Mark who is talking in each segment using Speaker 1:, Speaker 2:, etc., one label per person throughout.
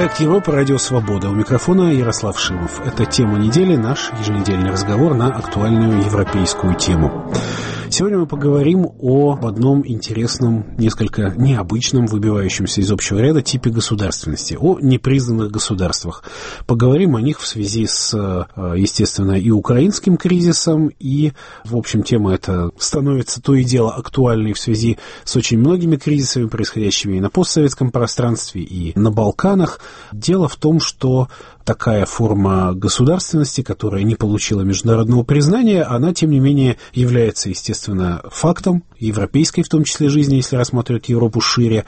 Speaker 1: Проект Европа, Радио Свобода. У микрофона Ярослав Шимов. Это тема недели, наш еженедельный разговор на актуальную европейскую тему. Сегодня мы поговорим об одном интересном, несколько необычном, выбивающемся из общего ряда типе государственности, о непризнанных государствах. Поговорим о них в связи с, естественно, и украинским кризисом, и, в общем, тема эта становится то и дело актуальной в связи с очень многими кризисами, происходящими и на постсоветском пространстве, и на Балканах. Дело в том, что такая форма государственности, которая не получила международного признания, она, тем не менее, является, естественно, фактом европейской, в том числе, жизни, если рассматривать Европу шире,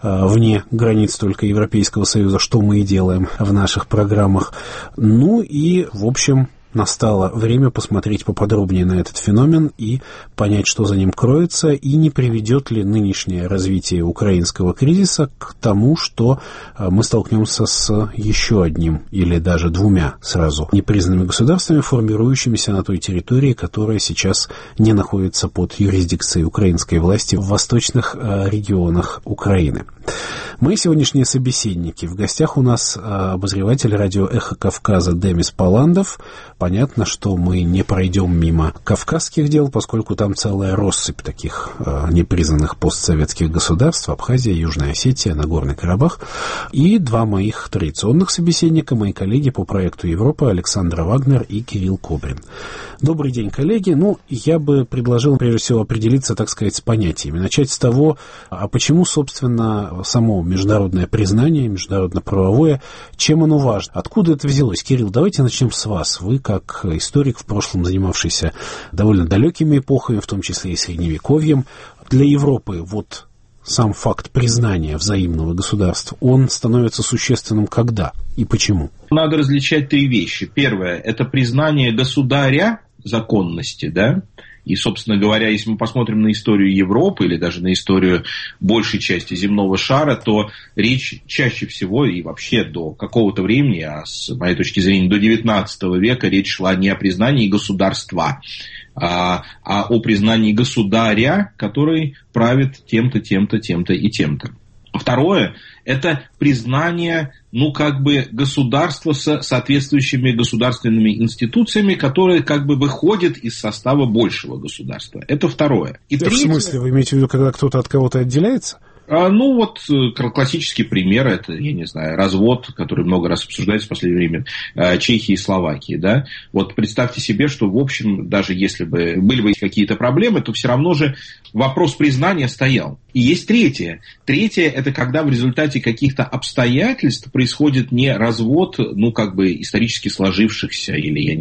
Speaker 1: вне границ только Европейского Союза, что мы и делаем в наших программах. Ну и, в общем, настало время посмотреть поподробнее на этот феномен и понять, что за ним кроется, и не приведет ли нынешнее развитие украинского кризиса к тому, что мы столкнемся с еще одним или даже двумя сразу непризнанными государствами, формирующимися на той территории, которая сейчас не находится под юрисдикцией украинской власти в восточных регионах Украины. Мои сегодняшние собеседники. В гостях у нас обозреватель радио «Эхо Кавказа» Демис Паландов. Понятно, что мы не пройдем мимо кавказских дел, поскольку там целая россыпь таких непризнанных постсоветских государств: Абхазия, Южная Осетия, Нагорный Карабах. И два моих традиционных собеседника, мои коллеги по проекту Европа, Александра Вагнер и Кирилл Кобрин. Добрый день, коллеги. Я бы предложил, прежде всего, определиться, так сказать, с понятиями. Начать с того, а почему, собственно, само международное признание, международно-правовое, чем оно важно? Откуда это взялось? Кирилл, давайте начнем с вас. Вы, как историк, в прошлом занимавшийся довольно далекими эпохами, в том числе и Средневековьем, для Европы сам факт признания взаимного государства, он становится существенным когда и почему?
Speaker 2: Надо различать три вещи. Первое – это признание государя законности, да? И, собственно говоря, если мы посмотрим на историю Европы или даже на историю большей части земного шара, то речь чаще всего и вообще до какого-то времени, а с моей точки зрения до XIX века, речь шла не о признании государства, а о признании государя, который правит тем-то, тем-то, тем-то и тем-то. Второе – это признание, государства с соответствующими государственными институциями, которые выходят из состава большего государства. Это второе. И
Speaker 1: третье... В смысле, вы имеете в виду, когда кто-то от кого-то отделяется?
Speaker 2: Классический пример – это, развод, который много раз обсуждается в последнее время, Чехии и Словакии, да. Представьте себе, что, в общем, даже если бы были бы какие-то проблемы, то все равно же вопрос признания стоял. И есть третье. Третье – это когда в результате каких-то обстоятельств происходит не развод, исторически сложившихся или,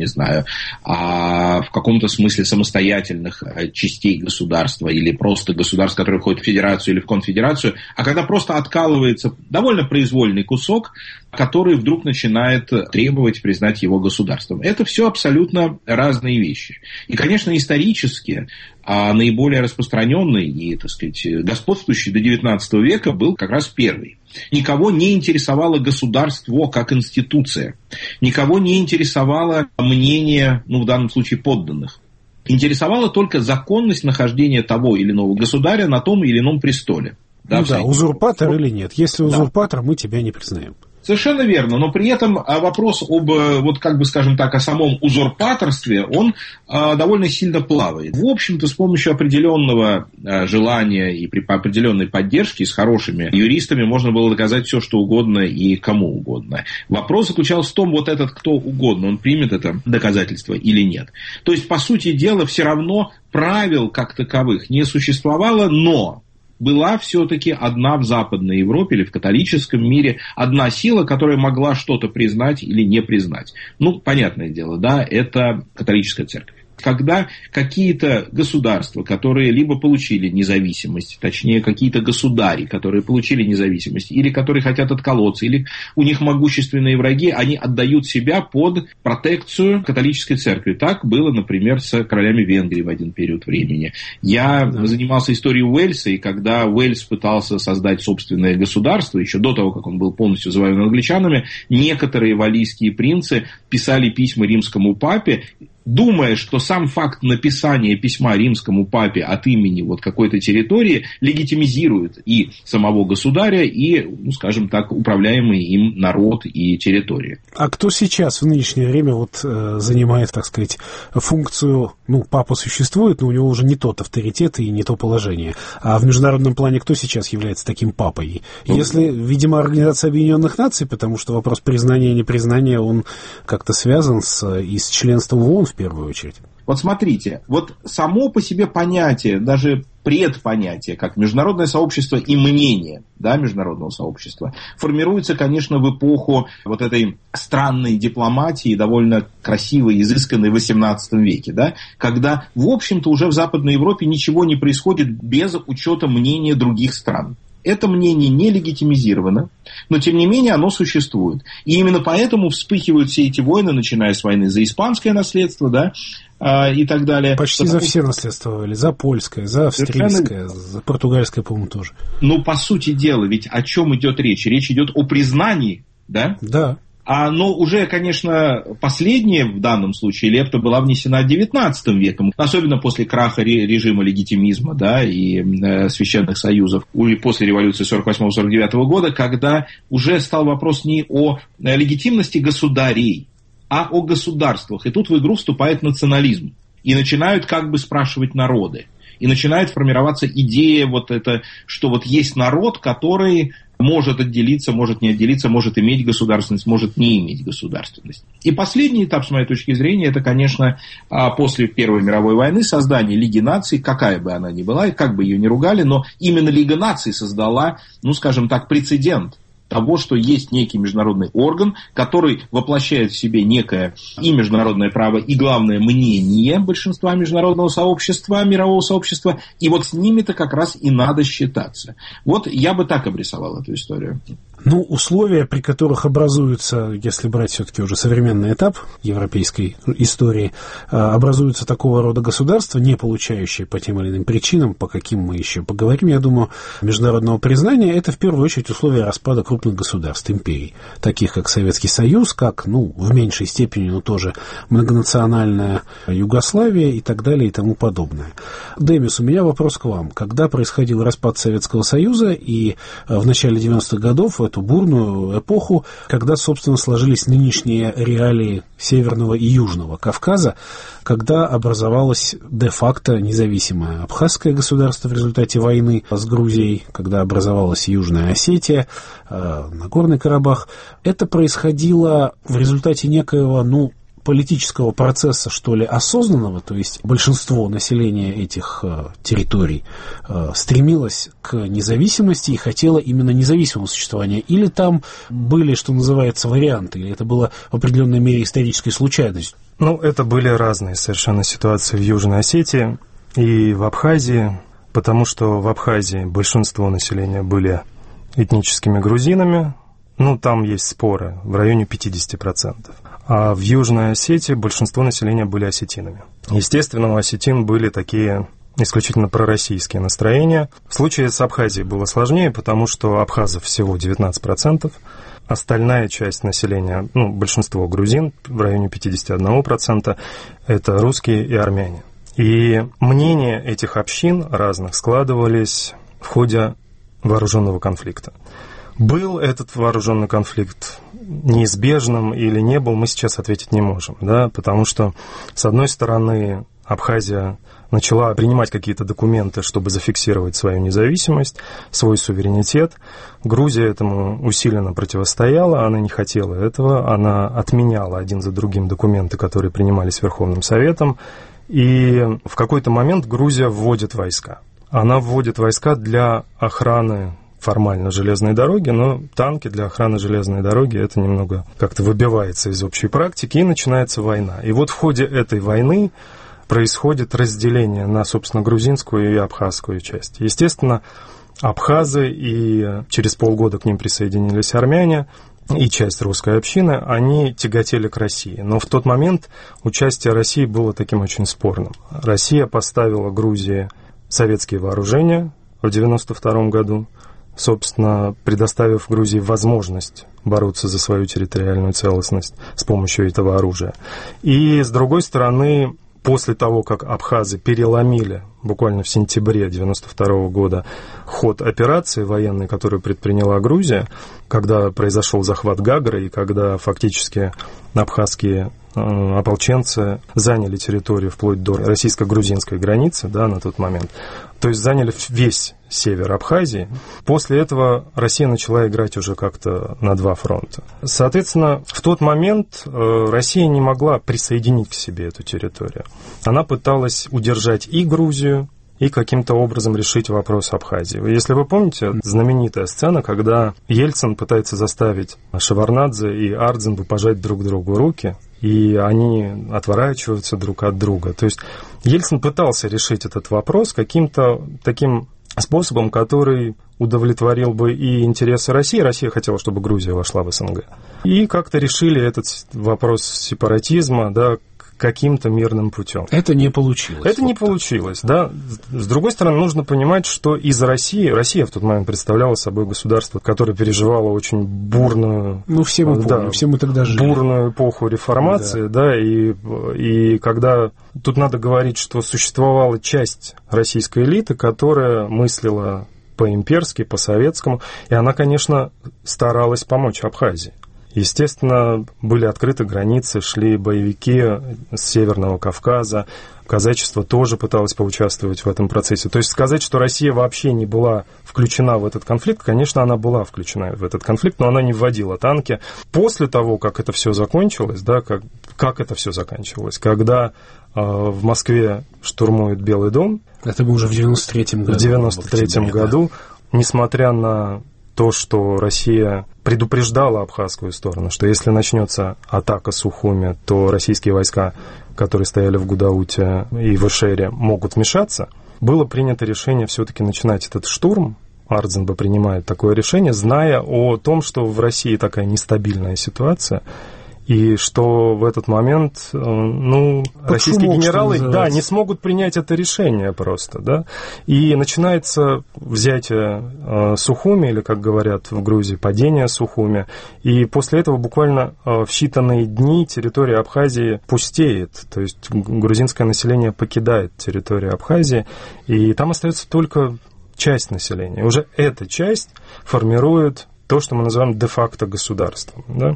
Speaker 2: в каком-то смысле самостоятельных частей государства или просто государств, которые входят в федерацию или в конфедерацию, а когда просто откалывается довольно произвольный кусок, который вдруг начинает требовать признать его государством. Это все абсолютно разные вещи. И, конечно, исторически наиболее распространенный и, господствующий до XIX века был как раз первый. Никого не интересовало государство как институция. Никого не интересовало мнение, в данном случае, подданных. Интересовала только законность нахождения того или иного государя на том или ином престоле.
Speaker 1: Узурпатор или нет. Если узурпатор, мы тебя не признаем.
Speaker 2: Совершенно верно, но при этом вопрос о самом узурпаторстве, он довольно сильно плавает. В общем-то, с помощью определенного желания и при определенной поддержке с хорошими юристами можно было доказать все, что угодно и кому угодно. Вопрос заключался в том, этот кто угодно, он примет это доказательство или нет. То есть, по сути дела, все равно правил как таковых не существовало, но была все-таки одна в Западной Европе или в католическом мире одна сила, которая могла что-то признать или не признать. Понятное дело, да, это католическая церковь. Когда какие-то государства, которые либо получили независимость, точнее, какие-то государи, которые получили независимость, или которые хотят отколоться, или у них могущественные враги, они отдают себя под протекцию католической церкви. Так было, например, с королями Венгрии в один период времени. Я занимался историей Уэльса, и когда Уэльс пытался создать собственное государство, еще до того, как он был полностью завоеван англичанами, некоторые валлийские принцы писали письма римскому папе, думая, что сам факт написания письма римскому папе от имени вот какой-то территории легитимизирует и самого государя, и, ну, скажем так, управляемый им народ и территория.
Speaker 1: А кто сейчас в нынешнее время вот занимает, так сказать, функцию, ну, папа существует, но у него уже не тот авторитет и не то положение. А в международном плане кто сейчас является таким папой? Если, видимо, Организация Объединенных Наций, потому что вопрос признания и непризнания, он как-то связан и с членством в ООН в первую очередь.
Speaker 2: Вот смотрите, вот само по себе понятие, даже предпонятие, как международное сообщество и мнение, да, международного сообщества, формируется, конечно, в эпоху вот этой странной дипломатии, довольно красивой, изысканной в XVIII веке, да, когда, в общем-то, уже в Западной Европе ничего не происходит без учета мнения других стран. Это мнение не легитимизировано, но, тем не менее, оно существует. И именно поэтому вспыхивают все эти войны, начиная с войны за испанское наследство, да, и так далее.
Speaker 1: Почти за все наследствовали. За польское, за австрийское, за португальское, по-моему, тоже.
Speaker 2: Ну, по сути дела, ведь о чем идет речь? Речь идет о признании, да?
Speaker 1: Да.
Speaker 2: Но уже, конечно, последняя в данном случае лепта была внесена XIX веком, особенно после краха режима легитимизма, да, и священных союзов, и после революции 1948-1949 года, когда уже стал вопрос не о легитимности государей, а о государствах. И тут в игру вступает национализм. И начинают как бы спрашивать народы. И начинает формироваться идея вот это, что вот есть народ, который может отделиться, может не отделиться, может иметь государственность, может не иметь государственность. И последний этап, с моей точки зрения, это, конечно, после Первой мировой войны создание Лиги наций, какая бы она ни была, и как бы ее ни ругали, но именно Лига наций создала, ну, скажем так, прецедент того, что есть некий международный орган, который воплощает в себе некое и международное право, и, главное, мнение большинства международного сообщества, мирового сообщества, и вот с ними-то как раз и надо считаться. Вот я бы так обрисовал эту историю.
Speaker 1: Ну, условия, при которых образуются, если брать все-таки уже современный этап европейской истории, образуются такого рода государства, не получающие по тем или иным причинам, по каким мы еще поговорим, я думаю, международного признания, это в первую очередь условия распада крупных государств, империй, таких как Советский Союз, как, ну, в меньшей степени, но тоже многонациональная Югославия и так далее и тому подобное. Демис, у меня вопрос к вам. Когда происходил распад Советского Союза и в начале 90-х годов, эту бурную эпоху, когда, собственно, сложились нынешние реалии Северного и Южного Кавказа, когда образовалось де-факто независимое Абхазское государство в результате войны с Грузией, когда образовалась Южная Осетия, Нагорный Карабах. Это происходило в результате некоего, ну, политического процесса, что ли, осознанного, то есть большинство населения этих территорий стремилось к независимости и хотело именно независимого существования, или там были, что называется, варианты, или это было в определенной мере исторической случайностью?
Speaker 3: Ну, это были разные совершенно ситуации в Южной Осетии и в Абхазии, потому что в Абхазии большинство населения были этническими грузинами, ну, там есть споры, в районе 50%. А в Южной Осетии большинство населения были осетинами. Естественно, у осетин были такие исключительно пророссийские настроения. В случае с Абхазией было сложнее, потому что абхазов всего 19%. Остальная часть населения, ну, большинство грузин, в районе 51%, это русские и армяне. И мнения этих общин разных складывались в ходе вооруженного конфликта. Был этот вооруженный конфликт неизбежным или не был, мы сейчас ответить не можем, да, потому что, с одной стороны, Абхазия начала принимать какие-то документы, чтобы зафиксировать свою независимость, свой суверенитет. Грузия этому усиленно противостояла, она не хотела этого, она отменяла один за другим документы, которые принимались Верховным Советом, и в какой-то момент Грузия вводит войска. Она вводит войска для охраны формально железной дороги, но танки для охраны железной дороги, это немного как-то выбивается из общей практики, и начинается война. И вот в ходе этой войны происходит разделение на, собственно, грузинскую и абхазскую часть. Естественно, абхазы, и через полгода к ним присоединились армяне, и часть русской общины, они тяготели к России. Но в тот момент участие России было таким очень спорным. Россия поставила Грузии советские вооружения в 1992 году, собственно, предоставив Грузии возможность бороться за свою территориальную целостность с помощью этого оружия. И, с другой стороны, после того, как абхазы переломили буквально в сентябре 1992 года ход операции военной, которую предприняла Грузия, когда произошел захват Гагры и когда фактически абхазские ополченцы заняли территорию вплоть до российско-грузинской границы, да, на тот момент, то есть заняли весь север Абхазии. После этого Россия начала играть уже как-то на два фронта. Соответственно, в тот момент Россия не могла присоединить к себе эту территорию. Она пыталась удержать и Грузию, и каким-то образом решить вопрос Абхазии. Если вы помните, знаменитая сцена, когда Ельцин пытается заставить Шеварднадзе и Ардзинбу пожать друг другу руки, и они отворачиваются друг от друга. То есть Ельцин пытался решить этот вопрос каким-то таким способом, который удовлетворил бы и интересы России. Россия хотела, чтобы Грузия вошла в СНГ. И как-то решили этот вопрос сепаратизма, да, каким-то мирным путем.
Speaker 1: Это не получилось.
Speaker 3: Это не получилось, да. С другой стороны, нужно понимать, что из России, Россия в тот момент представляла собой государство, которое переживало очень бурную...
Speaker 1: Ну, все мы помним, все мы тогда жили.
Speaker 3: Бурную эпоху реформации, да, и когда... Тут надо говорить, что существовала часть российской элиты, которая мыслила по-имперски, по-советскому, и она, конечно, старалась помочь Абхазии. Естественно, были открыты границы, шли боевики с Северного Кавказа, казачество тоже пыталось поучаствовать в этом процессе. То есть сказать, что Россия вообще не была включена в этот конфликт, конечно, она была включена в этот конфликт, но она не вводила танки. После того, как это все закончилось, да, как это все заканчивалось, когда в Москве штурмует Белый дом.
Speaker 1: Это было уже в 93-м году.
Speaker 3: В 93-м году, несмотря на то, что Россия предупреждала абхазскую сторону, что если начнется атака Сухуми, то российские войска, которые стояли в Гудауте и в Эшере, могут вмешаться, было принято решение все-таки начинать этот штурм. Ардзинба принимает такое решение, зная о том, что в России такая нестабильная ситуация, и что в этот момент, российские генералы, не смогут принять это решение просто, да. И начинается взятие Сухуми, или, как говорят в Грузии, падение Сухуми. И после этого буквально в считанные дни территория Абхазии пустеет. То есть грузинское население покидает территорию Абхазии, и там остается только часть населения. Уже эта часть формирует то, что мы называем де-факто государством. Да?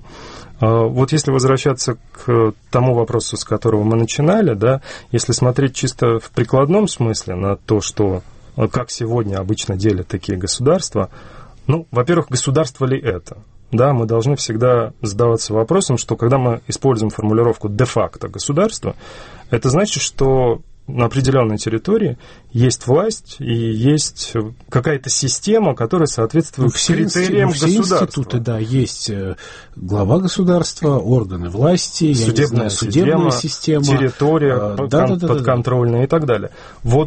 Speaker 3: Вот если возвращаться к тому вопросу, с которого мы начинали, да, если смотреть чисто в прикладном смысле на то, что, как сегодня обычно делят такие государства, во-первых, государство ли это? Да, мы должны всегда задаваться вопросом, что когда мы используем формулировку де-факто государство, это значит, что на определенной территории есть власть и есть какая-то система, которая соответствует критериям государства. Все институты,
Speaker 1: да, есть глава государства, органы власти, судебная система,
Speaker 3: территория подконтрольная и так далее. Вот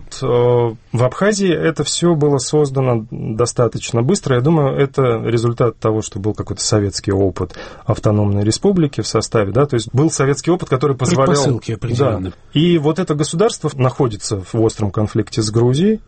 Speaker 3: в Абхазии это все было создано достаточно быстро. Я думаю, это результат того, что был какой-то советский опыт автономной республики в составе, да, то есть был советский опыт, который позволял...
Speaker 1: Предпосылки определенные.
Speaker 3: Да, и вот это государство находится в остром конфликте с Грузией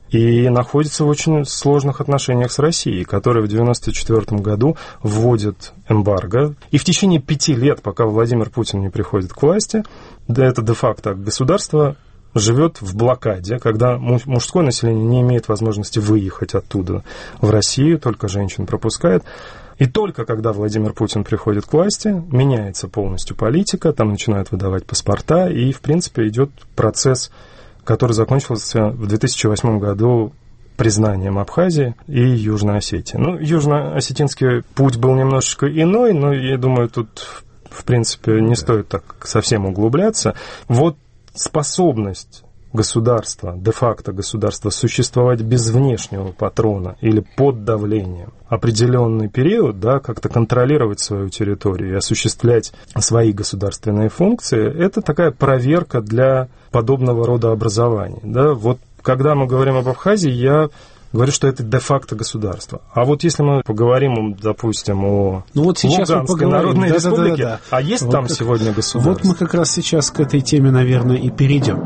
Speaker 3: и находится в очень сложных отношениях с Россией, которая в 1994 году вводит эмбарго. И в течение 5 лет, пока Владимир Путин не приходит к власти, это де-факто государство живет в блокаде, когда мужское население не имеет возможности выехать оттуда в Россию, только женщин пропускает. И только когда Владимир Путин приходит к власти, меняется полностью политика, там начинают выдавать паспорта, и, в принципе, идет процесс, который закончился в 2008 году признанием Абхазии и Южной Осетии. Южно-осетинский путь был немножечко иной, но, я думаю, тут, в принципе, не стоит так совсем углубляться. Вот способность государства, де-факто государства, существовать без внешнего патрона или под давлением определенный период, да, как-то контролировать свою территорию и осуществлять свои государственные функции, это такая проверка для подобного рода образований. Да. Вот когда мы говорим об Абхазии, я говорю, что это де-факто государство. А вот если мы поговорим, допустим, о Луганской Народной Республике, а есть вот там сегодня государство?
Speaker 1: Вот мы как раз сейчас к этой теме, наверное, и перейдем.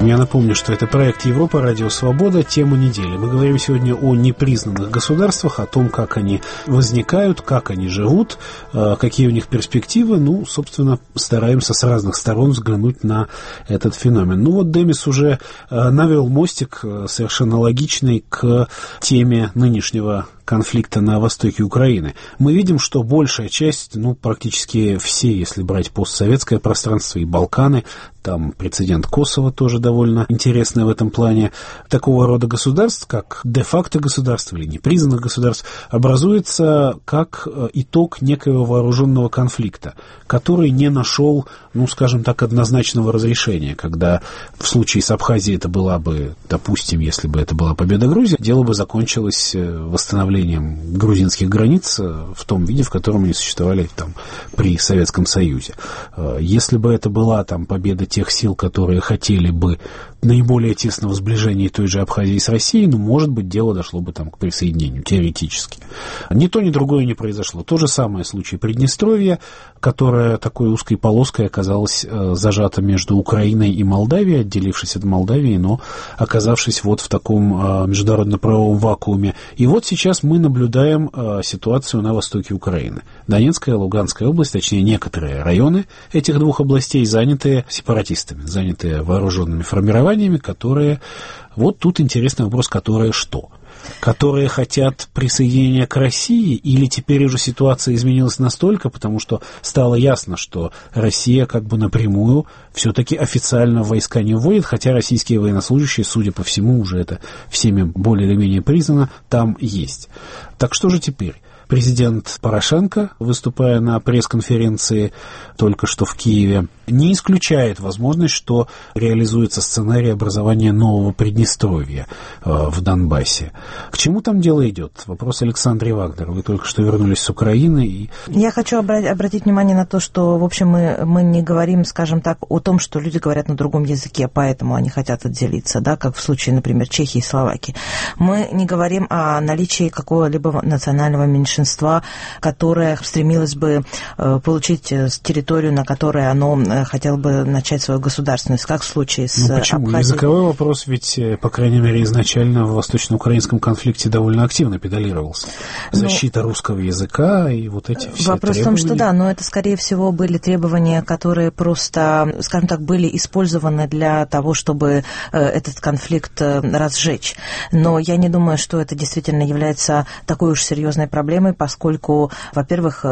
Speaker 1: Я напомню, что это проект Европа, Радио Свобода, тема недели. Мы говорим сегодня о непризнанных государствах, о том, как они возникают, как они живут, какие у них перспективы. Ну, собственно, стараемся с разных сторон взглянуть на этот феномен. Ну вот Демис уже навел мостик совершенно логичный к теме нынешнего конфликта на востоке Украины. Мы видим, что большая часть, практически все, если брать постсоветское пространство и Балканы, там прецедент Косово тоже довольно интересный в этом плане, такого рода государств, как де-факто государств или непризнанных государств, образуется как итог некоего вооруженного конфликта, который не нашел, скажем так, однозначного разрешения, когда в случае с Абхазией это была бы, допустим, если бы это была победа Грузии, дело бы закончилось восстановлением грузинских границ в том виде, в котором они существовали там при Советском Союзе. Если бы это была там победа тех сил, которые хотели бы наиболее тесного сближения той же Абхазии с Россией, может быть, дело дошло бы там к присоединению, теоретически. Ни то, ни другое не произошло. То же самое в случае Приднестровья, которая такой узкой полоской оказалась зажата между Украиной и Молдавией, отделившись от Молдавии, но оказавшись вот в таком международно-правовом вакууме. И вот сейчас мы наблюдаем ситуацию на востоке Украины. Донецкая, Луганская область, точнее, некоторые районы этих двух областей заняты сепаратистами, заняты вооруженными формированиями, которые... Вот тут интересный вопрос, которые что? Которые хотят присоединения к России, или теперь уже ситуация изменилась настолько, потому что стало ясно, что Россия как бы напрямую все-таки официально войска не вводит, хотя российские военнослужащие, судя по всему, уже это всеми более или менее признано, там есть. Так что же теперь? Президент Порошенко, выступая на пресс-конференции только что в Киеве, не исключает возможность, что реализуется сценарий образования нового Приднестровья в Донбассе. К чему там дело идет? Вопрос Александре Вагнер. Вы только что вернулись с Украины.
Speaker 4: Я хочу обратить внимание на то, что, в общем, мы не говорим, скажем так, о том, что люди говорят на другом языке, поэтому они хотят отделиться, да, как в случае, например, Чехии и Словакии. Мы не говорим о наличии какого-либо национального меньшинства, которое стремилось бы получить территорию, на которой оно хотело бы начать свою государственность, как в случае с
Speaker 1: почему?
Speaker 4: Абхазией.
Speaker 1: Языковой вопрос ведь, по крайней мере, изначально в восточно-украинском конфликте довольно активно педалировался. Защита русского языка и вот эти все
Speaker 4: вопрос
Speaker 1: требования.
Speaker 4: в том, что да, но это, скорее всего, были требования, которые просто, скажем так, были использованы для того, чтобы этот конфликт разжечь. Но я не думаю, что это действительно является такой уж серьезной проблемой, поскольку, во-первых,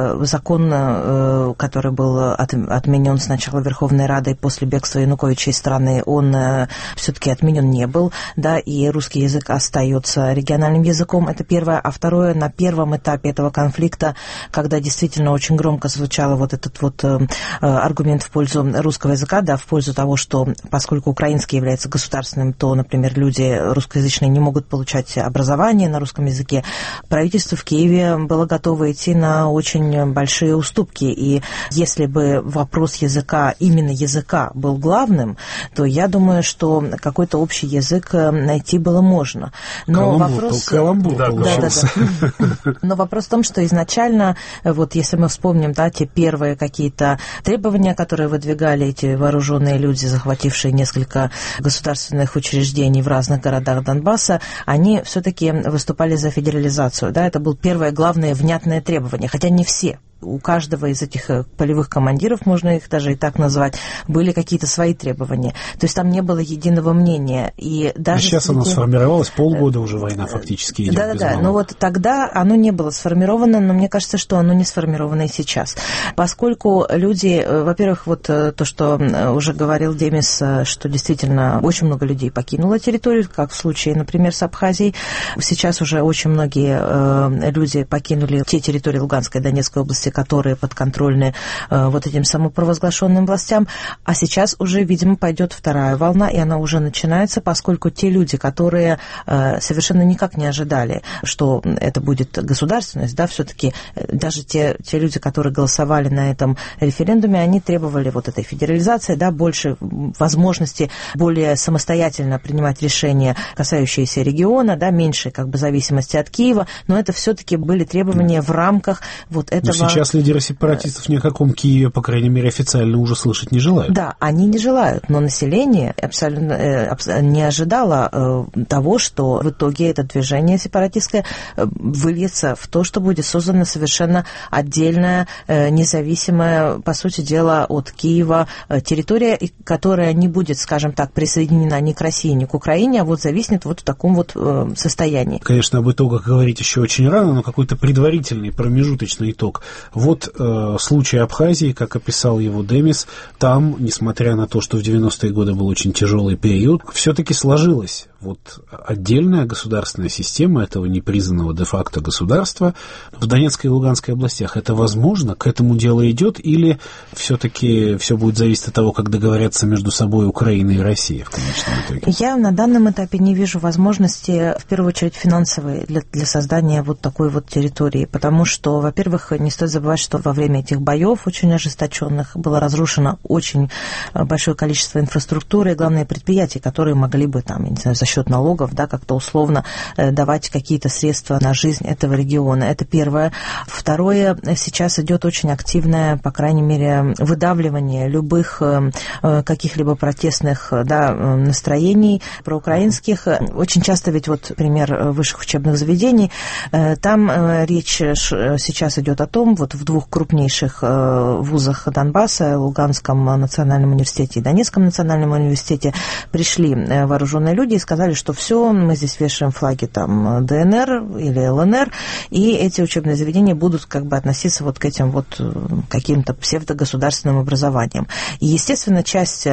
Speaker 4: закон, который был отменен сначала Верховной Радой после бегства Януковича из страны, он все-таки отменен не был, да, и русский язык остается региональным языком, это первое. А второе, на первом этапе этого конфликта, когда действительно очень громко звучал вот этот вот аргумент в пользу русского языка, да, в пользу того, что поскольку украинский является государственным, то, например, люди русскоязычные не могут получать образование на русском языке, правительство в Киеве было готово идти на очень большие уступки. И если бы вопрос языка, именно языка, был главным, то я думаю, что какой-то общий язык найти было можно. Но
Speaker 1: Каламбур получился.
Speaker 4: Да. Но вопрос в том, что изначально, вот если мы вспомним, да, те первые какие-то требования, которые выдвигали эти вооруженные люди, захватившие несколько государственных учреждений в разных городах Донбасса, они все-таки выступали за федерализацию. Да, это было первое главное внятное требование, хотя не все. У каждого из этих полевых командиров, можно их даже и так назвать, были какие-то свои требования. То есть там не было единого мнения. И даже
Speaker 1: сейчас оно сформировалось, полгода уже война фактически идет.
Speaker 4: Да, но вот тогда оно не было сформировано, но мне кажется, что оно не сформировано и сейчас. Поскольку люди, во-первых, вот то, что уже говорил Демис, что действительно очень много людей покинуло территорию, как в случае, например, с Абхазией. Сейчас уже очень многие люди покинули те территории Луганской и Донецкой области, которые подконтрольны вот этим самопровозглашенным властям. А сейчас уже, видимо, пойдет вторая волна, и она уже начинается, поскольку те люди, которые совершенно никак не ожидали, что это будет государственность, да, все-таки даже те люди, которые голосовали на этом референдуме, они требовали вот этой федерализации, да, больше возможности более самостоятельно принимать решения, касающиеся региона, да, меньше как бы зависимости от Киева, но это все-таки были требования в рамках вот этого...
Speaker 1: сейчас лидеры сепаратистов ни о каком Киеве, по крайней мере, официально уже слышать не желают.
Speaker 4: Да, они не желают, но население абсолютно не ожидало того, что в итоге это движение сепаратистское выльется в то, что будет создана совершенно отдельная, независимая, по сути дела, от Киева территория, которая не будет, скажем так, присоединена ни к России, ни к Украине, а вот зависнет вот в таком вот состоянии.
Speaker 1: Конечно, об итогах говорить еще очень рано, но какой-то предварительный, промежуточный итог. Вот случай Абхазии, как описал его Демис, там, несмотря на то, что в 90-е годы был очень тяжелый период, все-таки сложилась вот отдельная государственная система этого непризнанного де-факто государства в Донецкой и Луганской областях. Это возможно? К этому дело идет? Или все-таки все будет зависеть от того, как договорятся между собой Украина и Россия в конечном итоге?
Speaker 4: Я на данном этапе не вижу возможности, в первую очередь, финансовой для создания вот такой вот территории, потому что, во-первых, не стоит забывать, что во время этих боев очень ожесточенных было разрушено очень большое количество инфраструктуры и, главное, предприятий, которые могли бы там, я не знаю, за счет налогов, да, как-то условно давать какие-то средства на жизнь этого региона. Это первое. Второе, сейчас идет очень активное, по крайней мере, выдавливание любых каких-либо протестных, да, настроений проукраинских. Очень часто ведь вот пример высших учебных заведений, там речь сейчас идет о том, вот в двух крупнейших вузах Донбасса, Луганском национальном университете и Донецком национальном университете, пришли вооруженные люди и сказали, что все, мы здесь вешаем флаги там ДНР или ЛНР, и эти учебные заведения будут как бы относиться вот к этим вот каким-то псевдогосударственным образованиям. И, естественно, часть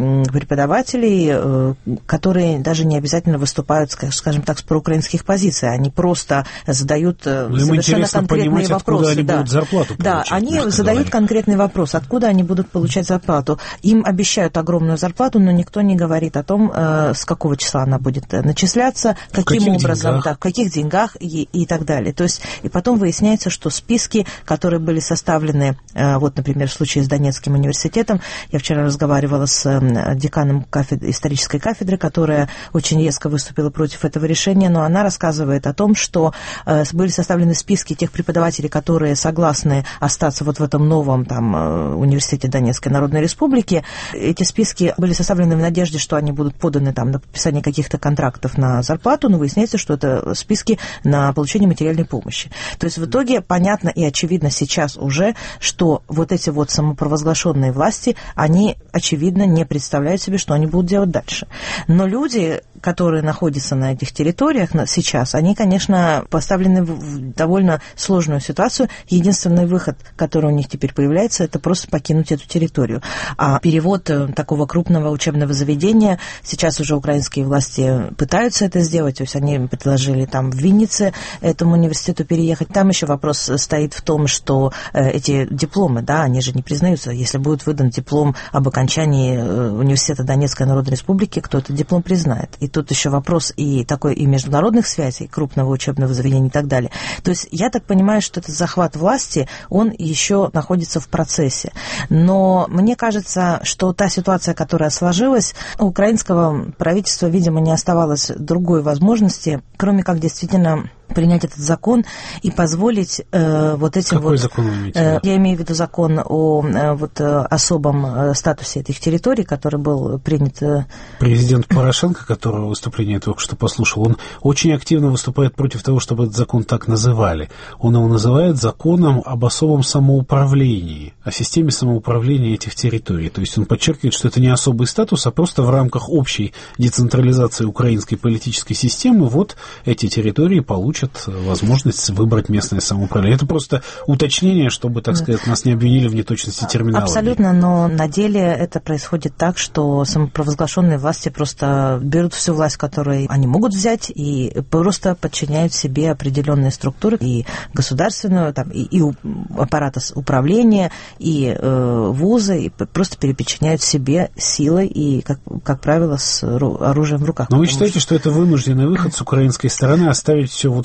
Speaker 4: преподавателей, которые даже не обязательно выступают, скажем так, с проукраинских позиций, они просто задают совершенно конкретные вопросы.
Speaker 1: Они будут зарплату получать,
Speaker 4: да, они задают конкретный вопрос, откуда они будут получать зарплату. Им обещают огромную зарплату, но никто не говорит о том, с какого числа она будет начисляться, каким образом, да, в каких деньгах и так далее. То есть, и потом выясняется, что списки, которые были составлены, вот, например, в случае с Донецким университетом, я вчера разговаривала с деканом исторической кафедры, которая очень резко выступила против этого решения, но она рассказывает о том, что были составлены списки тех преподавателей, которые согласны остаться вот в этом новом там университете Донецкой Народной Республики. Эти списки были составлены в надежде, что они будут поданы там на подписание каких-то контрактов на зарплату, но выясняется, что это списки на получение материальной помощи. То есть в итоге понятно и очевидно сейчас уже, что вот эти вот самопровозглашенные власти, они очевидно не представляют себе, что они будут делать дальше. Но люди, которые находятся на этих территориях сейчас, они, конечно, поставлены в довольно сложную ситуацию. Единственный выход, который у них теперь появляется, это просто покинуть эту территорию. А перевод такого крупного учебного заведения, сейчас уже украинские власти пытаются это сделать, то есть они предложили там в Виннице этому университету переехать. Там еще вопрос стоит в том, что эти дипломы, да, они же не признаются. Если будет выдан диплом об окончании университета Донецкой Народной Республики, кто этот диплом признает? И тут еще вопрос и такой и международных связей, крупного учебного заведения и так далее. То есть я так понимаю, что этот захват власти, он еще находится в процессе. Но мне кажется, что та ситуация, которая сложилась, у украинского правительства, видимо, не оставалось другой возможности, кроме как действительно принять этот закон и позволить вот этим...
Speaker 1: Какой закон вы имеете?
Speaker 4: Я имею в виду закон о вот особом статусе этих территорий, который был принят...
Speaker 1: Президент Порошенко, которого выступление я только что послушал, он очень активно выступает против того, чтобы этот закон так называли. Он его называет законом об особом самоуправлении, о системе самоуправления этих территорий. То есть он подчеркивает, что это не особый статус, а просто в рамках общей децентрализации украинской политической системы вот эти территории получат возможность выбрать местное самоуправление. Это просто уточнение, чтобы, так сказать, нас не обвинили в неточности терминологии.
Speaker 4: Абсолютно, но на деле это происходит так, что самопровозглашенные власти просто берут всю власть, которую они могут взять, и просто подчиняют себе определенные структуры, и государственную, там, и аппарата управления, и вузы, и просто переподчиняют себе силой и, как правило, с оружием в руках.
Speaker 1: Но вы считаете, что это вынужденный выход с украинской стороны оставить все вот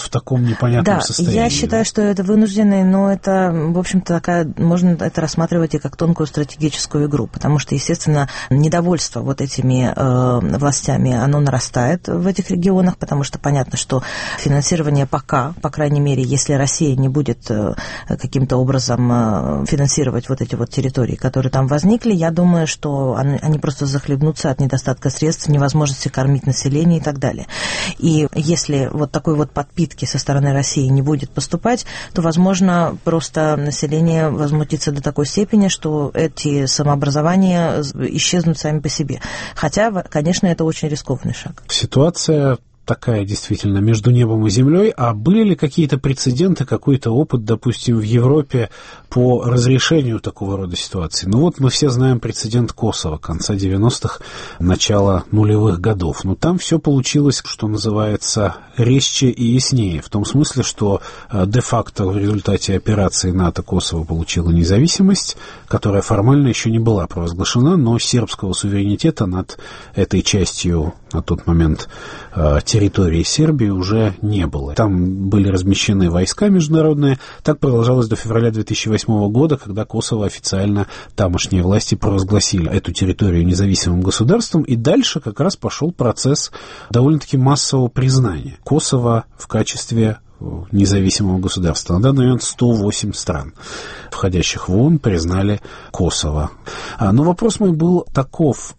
Speaker 1: в таком непонятном состоянии.
Speaker 4: Да, я считаю, что это вынужденный, но это, в общем-то, можно это рассматривать и как тонкую стратегическую игру, потому что, естественно, недовольство вот этими властями, оно нарастает в этих регионах, потому что понятно, что финансирование пока, по крайней мере, если Россия не будет каким-то образом финансировать вот эти вот территории, которые там возникли, я думаю, что они просто захлебнутся от недостатка средств, невозможности кормить население и так далее. И если вот такой вот подпитки со стороны России не будет поступать, то, возможно, просто население возмутится до такой степени, что эти самообразования исчезнут сами по себе. Хотя, конечно, это очень рискованный шаг.
Speaker 1: Ситуация такая действительно между небом и землей. А были ли какие-то прецеденты, какой-то опыт, допустим, в Европе по разрешению такого рода ситуаций? Ну вот мы все знаем прецедент Косово конца 90-х, начала нулевых годов. Но там все получилось, что называется, резче и яснее. В том смысле, что де-факто в результате операции НАТО Косово получило независимость, которая формально еще не была провозглашена, но сербского суверенитета над этой частью на тот момент территории Сербии уже не было. Там были размещены войска международные. Так продолжалось до февраля 2008 года, когда Косово официально тамошние власти провозгласили эту территорию независимым государством, и дальше как раз пошел процесс довольно-таки массового признания Косово в качестве независимого государства. На данный момент 108 стран, входящих в ООН, признали Косово. Но вопрос мой был таков: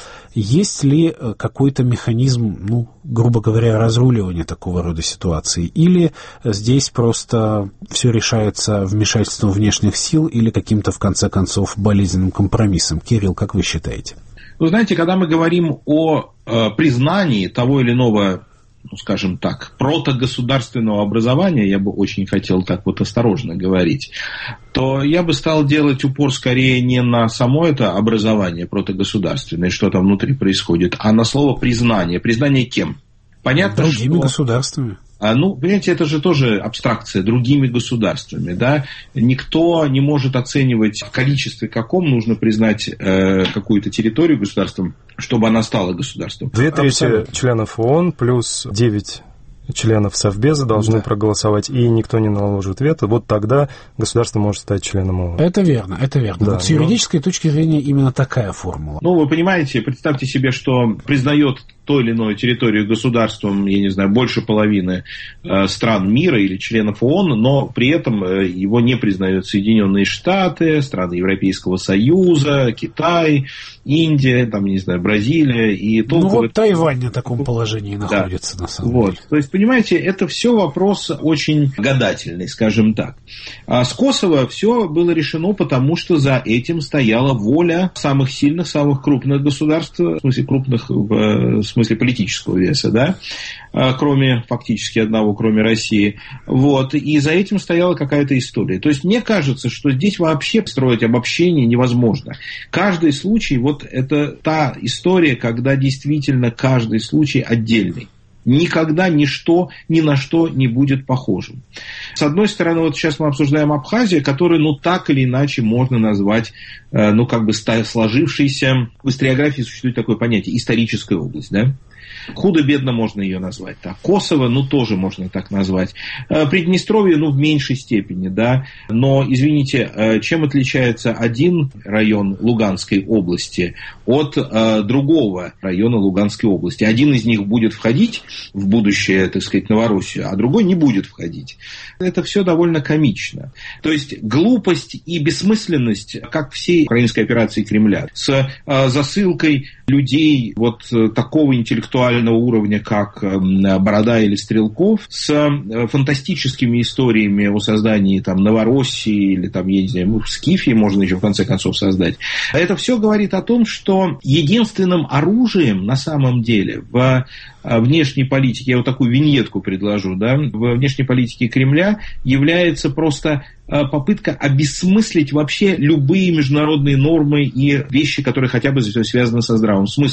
Speaker 1: есть ли какой-то механизм, грубо говоря, разруливания такого рода ситуации? Или здесь просто все решается вмешательством внешних сил или каким-то, в конце концов, болезненным компромиссом? Кирилл, как вы считаете?
Speaker 2: Вы знаете, когда мы говорим о признании того или иного, скажем так, протогосударственного образования, я бы очень хотел так вот осторожно говорить, то я бы стал делать упор скорее не на само это образование протогосударственное, что там внутри происходит, а на слово признание. Признание кем? Понятно,
Speaker 1: другими государствами.
Speaker 2: Понимаете, это же тоже абстракция, другими государствами, да. Никто не может оценивать, в количестве каком нужно признать какую-то территорию государством, чтобы она стала государством.
Speaker 3: 2/3 членов ООН плюс 9 членов Совбеза должны проголосовать, и никто не наложит вето, вот тогда государство может стать членом ООН.
Speaker 1: Это верно, это верно. Да, вот с юридической точки зрения именно такая формула.
Speaker 2: Вы понимаете, представьте себе, что признает той или иной территорию государством, я не знаю, больше половины стран мира или членов ООН, но при этом его не признают Соединенные Штаты, страны Европейского Союза, Китай, Индия, Бразилия. И
Speaker 1: Тайвань на таком положении находится, на самом деле.
Speaker 2: То есть, понимаете, это все вопрос очень гадательный, скажем так. А с Косово все было решено, потому что за этим стояла воля самых сильных, самых крупных государств, в смысле крупных в смысле политического веса, да, кроме фактически одного, кроме России. И за этим стояла какая-то история. То есть мне кажется, что здесь вообще строить обобщение невозможно. Каждый случай, это та история, когда действительно каждый случай отдельный. Никогда ничто ни на что не будет похожим. С одной стороны, сейчас мы обсуждаем Абхазию, которую, так или иначе можно назвать, сложившейся. В историографии существует такое понятие — историческая область, да? Худо-бедно можно ее назвать так. Косово, тоже можно так назвать. Приднестровье, в меньшей степени, да. Но, извините, чем отличается один район Луганской области от другого района Луганской области? Один из них будет входить в будущее, Новороссию, а другой не будет входить. Это все довольно комично. То есть глупость и бессмысленность, как всей украинской операции Кремля, с засылкой людей такого интеллектуального уровня, как Борода или Стрелков, с фантастическими историями о создании Новороссии или я не знаю, Скифии можно еще в конце концов создать. Это все говорит о том, что единственным оружием на самом деле в внешней политике, я такую виньетку предложу, да, в внешней политике Кремля является просто попытка обесмыслить вообще любые международные нормы и вещи, которые хотя бы связаны со здравым смыслом.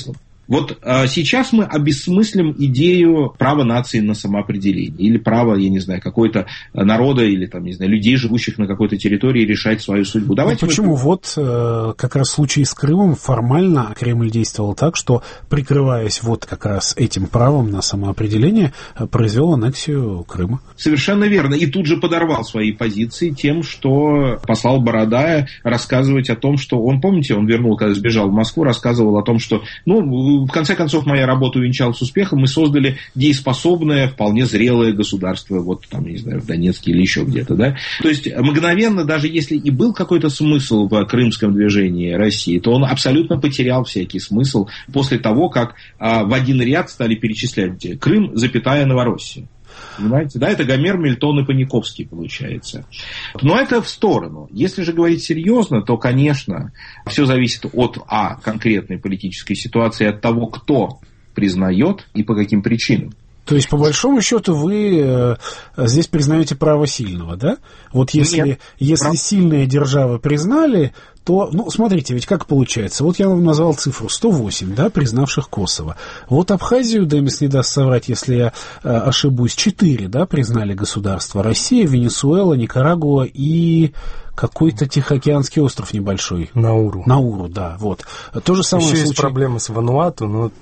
Speaker 2: Вот сейчас мы обесмыслим идею права нации на самоопределение или право, я не знаю, какой-то народа или там, не знаю, людей, живущих на какой-то территории, решать свою судьбу. Давайте
Speaker 1: почему? Вот как раз в случае с Крымом формально Кремль действовал так, что, прикрываясь вот как раз этим правом на самоопределение, произвел аннексию Крыма.
Speaker 2: Совершенно верно. И тут же подорвал свои позиции тем, что послал Бородая рассказывать о том, что он, помните, он вернул, когда сбежал в Москву, рассказывал о том, что, в конце концов, моя работа увенчалась успехом, мы создали дееспособное, вполне зрелое государство, вот там, не знаю, в Донецке или еще где-то, да. То есть мгновенно, даже если и был какой-то смысл в крымском движении России, то он абсолютно потерял всякий смысл после того, как в один ряд стали перечислять Крым, Новороссия. Понимаете, да, это Гомер, Мильтон и Паниковский получается. Но это в сторону. Если же говорить серьезно, то, конечно, все зависит от конкретной политической ситуации, от того, кто признает и по каким причинам.
Speaker 1: То есть, по большому счету, вы здесь признаете право сильного, да? Вот если сильные державы признали, то, смотрите, ведь как получается? Вот я вам назвал цифру 108, да, признавших Косово. Вот Абхазию, Демис не даст соврать, если я ошибусь, 4, да, признали государства. Россия, Венесуэла, Никарагуа и какой-то Тихоокеанский остров небольшой. Науру, да, вот. То же самое
Speaker 3: еще есть проблемы с Вануату, но...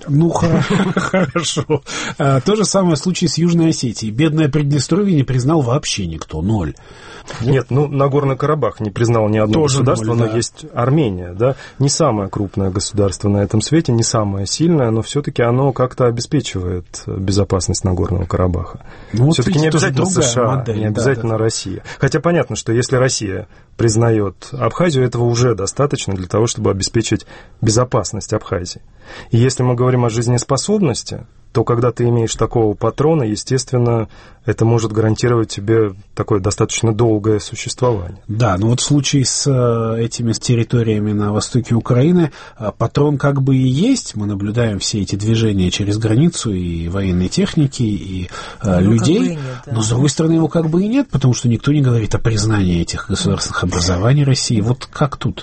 Speaker 1: Хорошо. То же самое в случае с Южной Осетией. Бедное Приднестровье не признал вообще никто, 0.
Speaker 3: Нет, Нагорный Карабах не признал ни одно государство, но есть Армения, да, не самое крупное государство на этом свете, не самое сильное, но все-таки оно как-то обеспечивает безопасность Нагорного Карабаха. Все-таки не обязательно США, не обязательно Россия. Хотя понятно, что если Россия признает Абхазию, этого уже достаточно для того, чтобы обеспечить безопасность Абхазии. И если мы говорим о жизнеспособности, то когда ты имеешь такого патрона, естественно, это может гарантировать тебе такое достаточно долгое существование.
Speaker 1: Да, но вот в случае с этими территориями на востоке Украины патрон как бы и есть. Мы наблюдаем все эти движения через границу и военной техники, и людей. Нет, да. Но, с другой стороны, его как бы и нет, потому что никто не говорит о признании этих государственных образований России. Вот как тут?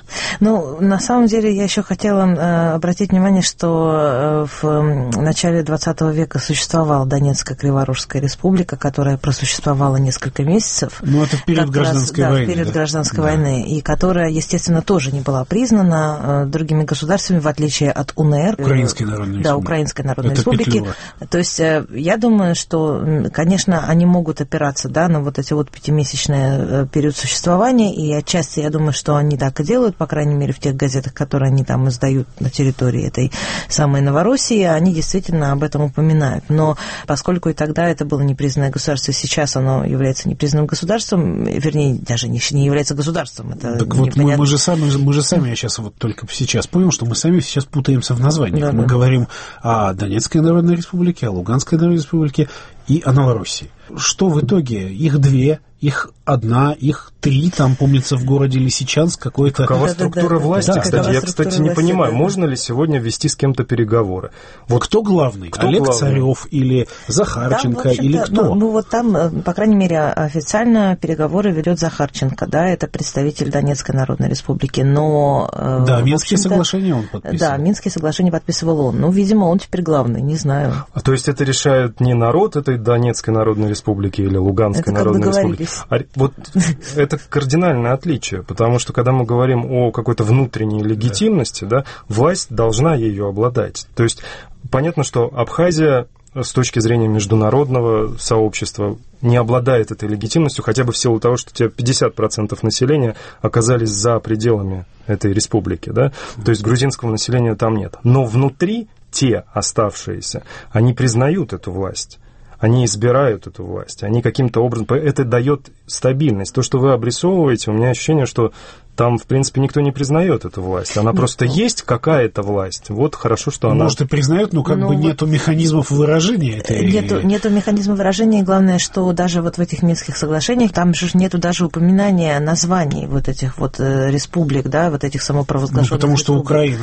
Speaker 4: На самом деле, я еще хотела обратить внимание, что в начале 20 века существовала Донецкая Криворожская республика, которая просуществовала несколько месяцев.
Speaker 1: Это в период гражданской войны.
Speaker 4: В период гражданской войны. И которая, естественно, тоже не была признана другими государствами, в отличие от УНР.
Speaker 1: Украинской Народной Республики.
Speaker 4: Да, Украинской Народной Республики. Петлюра. То есть, я думаю, что, конечно, они могут опираться, на вот эти вот 5-месячный период существования, и отчасти, я думаю, что они так и делают, по крайней мере, в тех газетах, которые они там издают на территории этой самой Новороссии, они действительно об этом упоминают. Но поскольку и тогда это было непризнанное государство, сейчас оно является непризнанным государством, вернее, даже не является государством. Это
Speaker 1: так вот мы же сами, я сейчас вот только сейчас понял, что мы сами сейчас путаемся в названиях. Мы говорим о Донецкой Народной Республике, о Луганской Народной Республике и о Новороссии. Что в итоге? Их 2, их 1, их 3, там, помнится, в городе Лисичанск какой-то...
Speaker 3: Какова структура власти, кстати? Я, кстати, не понимаю, можно ли сегодня вести с кем-то переговоры?
Speaker 1: Вот кто главный? Олег Царев или Захарченко, или кто?
Speaker 4: Там, по крайней мере, официально переговоры ведет Захарченко, да, это представитель Донецкой Народной Республики, но...
Speaker 1: Да, Минские соглашения он подписывал.
Speaker 4: Да, Минские соглашения подписывал он. Видимо, он теперь главный, не знаю.
Speaker 3: То есть это решает не народ этой Донецкой Народной Республики или Луганской Народной Республики? Вот это кардинальное отличие, потому что когда мы говорим о какой-то внутренней легитимности, да, власть должна ее обладать. То есть понятно, что Абхазия с точки зрения международного сообщества не обладает этой легитимностью, хотя бы в силу того, что у тебя 50% населения оказались за пределами этой республики, да? То есть грузинского населения там нет. Но внутри те оставшиеся, они признают эту власть. Они избирают эту власть, они каким-то образом... Это дает стабильность. То, что вы обрисовываете, у меня ощущение, что там, в принципе, никто не признает эту власть. Она просто есть какая-то власть. Вот хорошо, что она...
Speaker 1: Может, и признают, но как бы нету механизмов выражения этой...
Speaker 4: Нету механизма выражения, и главное, что даже вот в этих Минских соглашениях там же нету даже упоминания названий вот этих вот республик, да, вот этих самопровозглашенных
Speaker 1: потому что
Speaker 4: Украина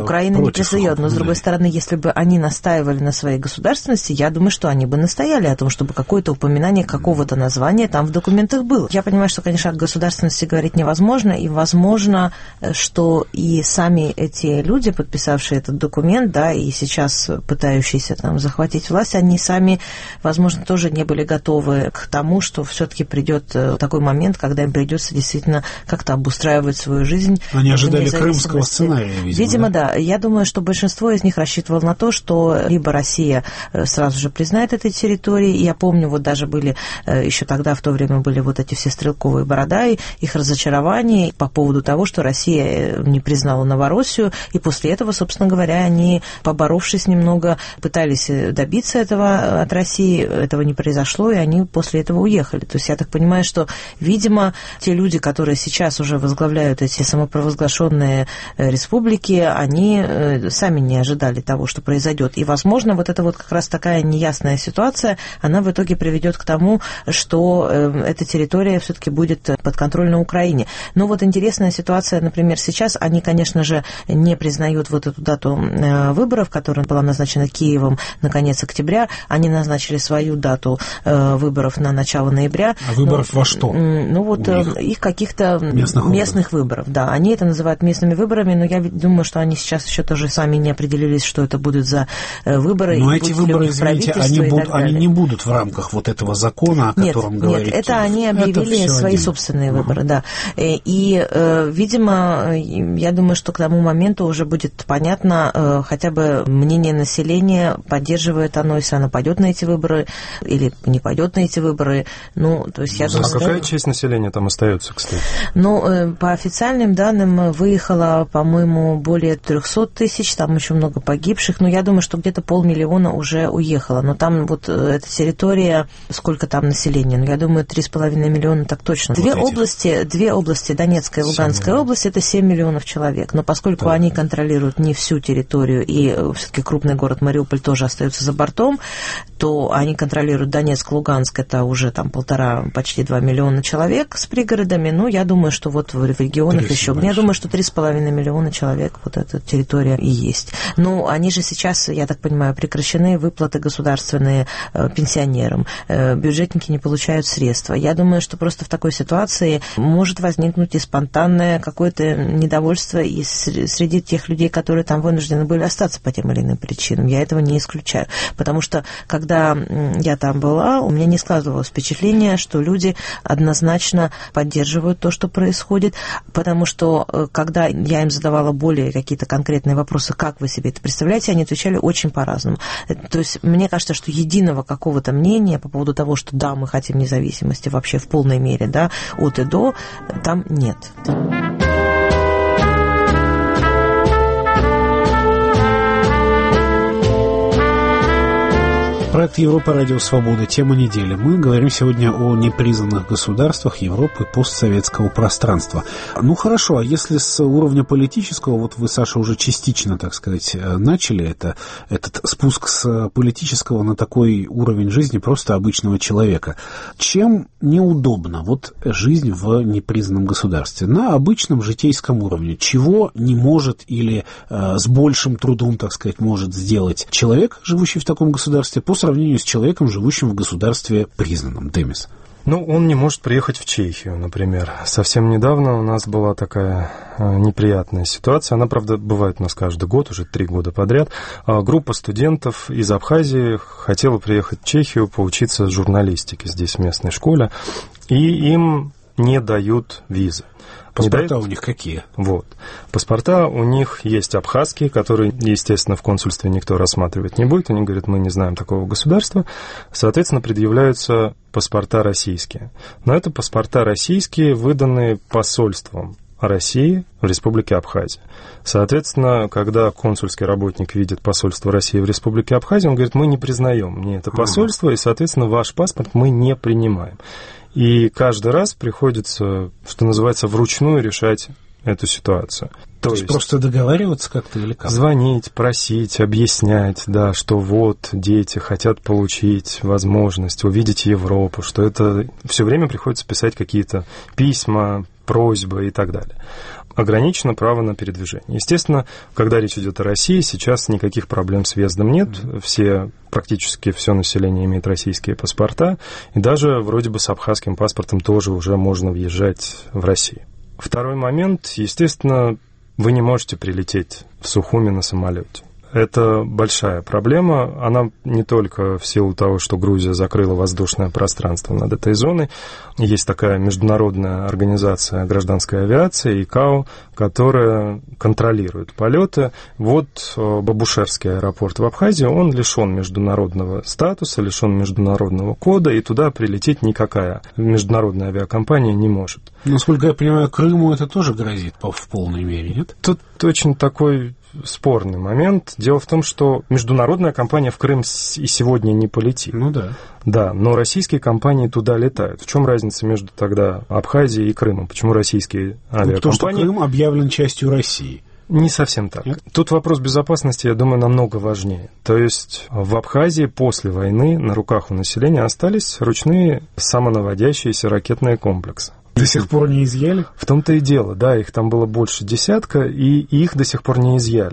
Speaker 4: не признает. Но, с другой стороны, если бы они настаивали на своей государственности, я думаю, что они бы настояли о том, чтобы какое-то упоминание какого-то названия там в документах было. Я понимаю, что, конечно, о государственности говорить невозможно, и возможно, что и сами эти люди, подписавшие этот документ, да, и сейчас пытающиеся там захватить власть, они сами, возможно, тоже не были готовы к тому, что все-таки придет такой момент, когда им придется действительно как-то обустраивать свою жизнь.
Speaker 1: Они ожидали крымского сценария,
Speaker 4: видимо, да. Я думаю, что большинство из них рассчитывало на то, что либо Россия сразу же признает эти территории. Я помню, вот даже были еще тогда, в то время были вот эти все стрелковые города, и их разочарование по поводу того, что Россия не признала Новороссию, и после этого, собственно говоря, они, поборовшись немного, пытались добиться этого от России, этого не произошло, и они после этого уехали. То есть я так понимаю, что, видимо, те люди, которые сейчас уже возглавляют эти самопровозглашенные республики, они сами не ожидали того, что произойдет. И, возможно, вот эта вот как раз такая неясная ситуация, она в итоге приведет к тому, что эта территория все-таки будет подконтрольна Украине. Но вот интересная ситуация, например, сейчас, они, конечно же, не признают вот эту дату выборов, которая была назначена Киевом на конец октября. Они назначили свою дату выборов на начало ноября.
Speaker 1: А выборов во что?
Speaker 4: Ну вот их каких-то местных выборов. Да, они это называют местными выборами, но я думаю, что они сейчас еще тоже сами не определились, что это будет за выборы.
Speaker 1: Но эти выборы, извините, они не будут в рамках вот этого закона, о котором говорит.
Speaker 4: Нет, это они объявили свои собственные выборы, да. И, видимо, я думаю, что к тому моменту уже будет понятно хотя бы мнение населения, поддерживает оно, если оно пойдет на эти выборы или не пойдет на эти выборы. Ну, то есть, я думаю,
Speaker 3: какая часть населения там остается, кстати?
Speaker 4: Ну, по официальным данным выехало, по-моему, более 300 тысяч, там еще много погибших, но я думаю, что где-то 500 000 уже уехало. Но там вот эта территория, сколько там населения? Ну, я думаю, 3,5 миллиона так точно. Две области, Донецкая и Луганская область, это 7 миллионов человек. Но поскольку они контролируют не всю территорию, и все-таки крупный город Мариуполь тоже остается за бортом, то они контролируют Донецк, Луганск, это уже там 1,5, почти 2 миллиона человек с пригородами. Ну, я думаю, что вот в регионах еще... Я думаю, что 3,5 миллиона человек вот эта территория и есть. Ну, они же сейчас, я так понимаю, прекращены выплаты государственные пенсионерам. Бюджетники не получают средства. Я думаю, что просто в такой ситуации может возникнуть и спонтанное какое-то недовольство и среди тех людей, которые там вынуждены были остаться по тем или иным причинам. Я этого не исключаю. Потому что, когда я там была, у меня не складывалось впечатление, что люди однозначно поддерживают то, что происходит, потому что, когда я им задавала более какие-то конкретные вопросы, как вы себе это представляете, они отвечали очень по-разному. То есть, мне кажется, что единого какого-то мнения по поводу того, что да, мы хотим независимости вообще в полной мере, да, от и до, там нет.
Speaker 1: Проект Европа Радио Свобода. Тема недели. Мы говорим сегодня о непризнанных государствах Европы постсоветского пространства. Ну хорошо, а если с уровня политического, вот вы, Саша, уже частично, так сказать, начали этот спуск с политического на такой уровень жизни просто обычного человека. Чем неудобна вот жизнь в непризнанном государстве? На обычном житейском уровне. Чего не может или с большим трудом, так сказать, может сделать человек, живущий в таком государстве, по сравнению с человеком, живущим в государстве признанном? Демис.
Speaker 3: Ну, он не может приехать в Чехию, например. Совсем недавно у нас была такая неприятная ситуация. Она, правда, бывает у нас каждый год, уже 3 года подряд. Группа студентов из Абхазии хотела приехать в Чехию поучиться журналистике здесь, в местной школе, и им не дают визы.
Speaker 1: Паспорта у них какие?
Speaker 3: Вот. Паспорта у них есть абхазские, которые, естественно, в консульстве никто рассматривать не будет. Они говорят, мы не знаем такого государства. Соответственно, предъявляются паспорта российские. Но это паспорта российские, выданные посольством России в Республике Абхазия. Соответственно, когда консульский работник видит посольство России в Республике Абхазия, он говорит, мы не признаем ни это посольство, и, соответственно, ваш паспорт мы не принимаем. И каждый раз приходится, что называется, вручную решать эту ситуацию.
Speaker 1: То есть просто договариваться как-то или как?
Speaker 3: Звонить, просить, объяснять, да, что вот дети хотят получить возможность увидеть Европу, что это все время приходится писать какие-то письма, просьбы и так далее. Ограничено право на передвижение. Естественно, когда речь идет о России, сейчас никаких проблем с въездом нет. Практически все население имеет российские паспорта. И даже вроде бы с абхазским паспортом тоже уже можно въезжать в Россию. Второй момент, естественно, вы не можете прилететь в Сухуми на самолете. Это большая проблема. Она не только в силу того, что Грузия закрыла воздушное пространство над этой зоной. Есть такая международная организация гражданской авиации, ИКАО, которая контролирует полеты. Вот Бабушевский аэропорт в Абхазии, он лишен международного статуса, лишен международного кода, и туда прилететь никакая международная авиакомпания не может.
Speaker 1: Насколько я понимаю, Крыму это тоже грозит в полной мере, нет?
Speaker 3: Тут очень такой спорный момент. Дело в том, что международная компания в Крым и сегодня не полетит.
Speaker 1: Ну да.
Speaker 3: Да, но российские компании туда летают. В чем разница между тогда Абхазией и Крымом? Почему российские авиакомпании...
Speaker 1: Потому что Крым объявлен частью России.
Speaker 3: Не совсем так. Нет? Тут вопрос безопасности, я думаю, намного важнее. То есть в Абхазии после войны на руках у населения остались ручные самонаводящиеся ракетные комплексы.
Speaker 1: До сих пор не изъяли?
Speaker 3: В том-то и дело, да, их там было больше десятка, и их до сих пор не изъяли.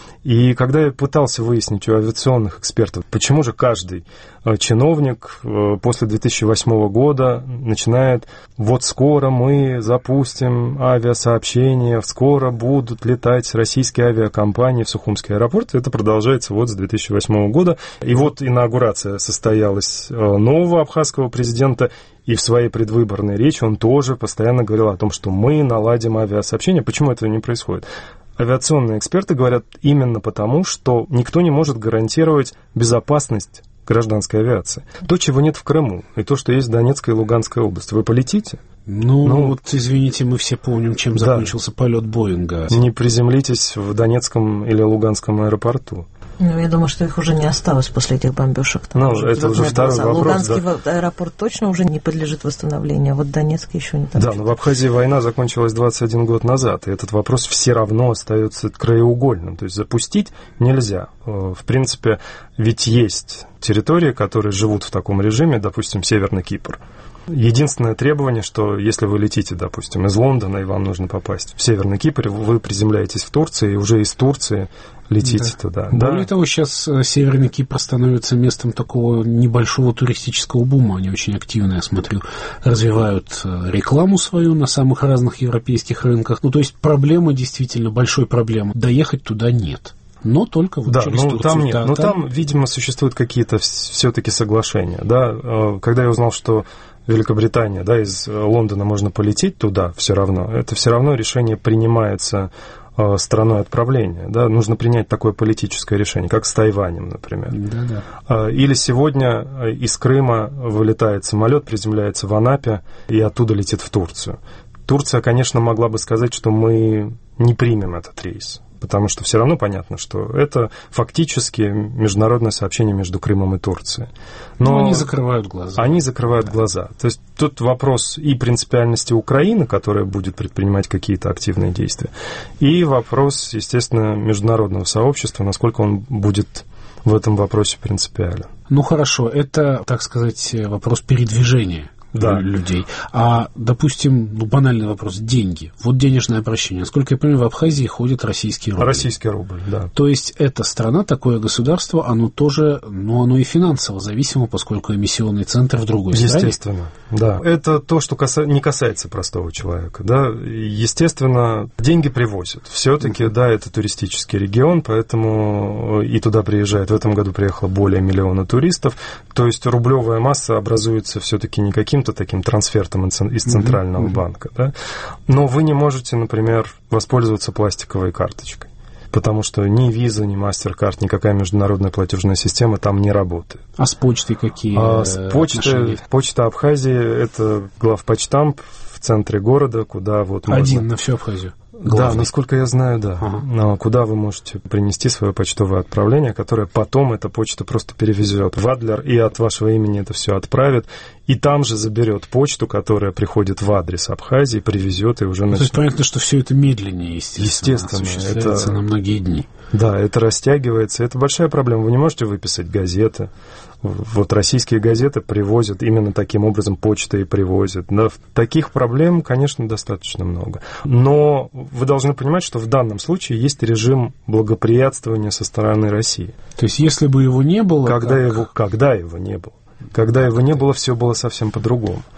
Speaker 3: И когда я пытался выяснить у авиационных экспертов, почему же каждый чиновник после 2008 года начинает: вот скоро мы запустим авиасообщение, скоро будут летать российские авиакомпании в Сухумский аэропорт, это продолжается вот с 2008 года. И вот инаугурация состоялась нового абхазского президента, и в своей предвыборной речи он тоже постоянно говорил о том, что мы наладим авиасообщение. Почему этого не происходит? Авиационные эксперты говорят именно потому, что никто не может гарантировать безопасность гражданской авиации. То, чего нет в Крыму, и то, что есть в Донецкой и Луганской области. Вы полетите?
Speaker 1: Ну, вот, извините, мы все помним, чем закончился полет Боинга.
Speaker 3: Не приземлитесь в Донецком или Луганском аэропорту.
Speaker 4: Ну, я думаю, что их уже не осталось после этих бомбежек.
Speaker 3: Это уже второй вопрос.
Speaker 4: Луганский аэропорт точно уже не подлежит восстановлению, а вот Донецк еще не так.
Speaker 3: Да, но в Абхазии война закончилась 21 год назад, и этот вопрос все равно остается краеугольным. То есть запустить нельзя. В принципе, ведь есть территории, которые живут в таком режиме, допустим, Северный Кипр. Единственное требование, что если вы летите, допустим, из Лондона, и вам нужно попасть в Северный Кипр, вы приземляетесь в Турции, и уже из Турции летите туда.
Speaker 1: Более того, сейчас Северный Кипр становится местом такого небольшого туристического бума. Они очень активно, я смотрю, развивают рекламу свою на самых разных европейских рынках. Ну, то есть проблема действительно, большой проблемы. Доехать туда нет. Но только вот через Турцию.
Speaker 3: Там нет. Там, видимо, существуют какие-то все-таки соглашения. Да? Когда я узнал, что Великобритания, да, из Лондона можно полететь туда все равно, это все равно решение принимается страной отправления. Да? Нужно принять такое политическое решение, как с Тайванем, например. Да-да. Или сегодня из Крыма вылетает самолет, приземляется в Анапе и оттуда летит в Турцию. Турция, конечно, могла бы сказать, что мы не примем этот рейс. Потому что все равно понятно, что это фактически международное сообщение между Крымом и Турцией.
Speaker 1: Но они закрывают глаза.
Speaker 3: Они закрывают глаза. То есть тут вопрос и принципиальности Украины, которая будет предпринимать какие-то активные действия, и вопрос, естественно, международного сообщества, насколько он будет в этом вопросе принципиален.
Speaker 1: Ну хорошо, это, так сказать, вопрос передвижения. Людей. А, допустим, банальный вопрос, деньги. Вот денежное обращение. Насколько я понимаю, в Абхазии ходит российский рубль.
Speaker 3: Российский рубль, да.
Speaker 1: То есть эта страна, такое государство, оно тоже, оно и финансово зависимо, поскольку эмиссионный центр в другой стране.
Speaker 3: Естественно, да. Это то, что не касается простого человека, да. Естественно, деньги привозят. Все-таки, да, это туристический регион, поэтому и туда приезжает. В этом году приехало более 1 миллиона туристов. То есть рублевая масса образуется все-таки не каким-то таким трансфертом из Центрального банка. Да? Но вы не можете, например, воспользоваться пластиковой карточкой, потому что ни Visa, ни MasterCard, никакая международная платежная система там не работает.
Speaker 1: А с почтой какие
Speaker 3: отношения? Почта Абхазии — это главпочтамп в центре города, куда вот можно...
Speaker 1: Один на всю Абхазию?
Speaker 3: Главный. Да, насколько я знаю, да. Ага. Куда вы можете принести свое почтовое отправление, которое потом эта почта просто перевезет в Адлер и от вашего имени это все отправит, и там же заберет почту, которая приходит в адрес Абхазии, привезет и уже начнет.
Speaker 1: То есть понятно, что все это медленнее, естественно осуществляется на многие дни.
Speaker 3: Да, это растягивается, это большая проблема. Вы не можете выписать газеты. Вот российские газеты привозят именно таким образом, почта и привозят. Да, таких проблем, конечно, достаточно много. Но вы должны понимать, что в данном случае есть режим благоприятствования со стороны России.
Speaker 1: То есть, если бы его не было...
Speaker 3: Когда его не было. Когда его не было, все было совсем по-другому.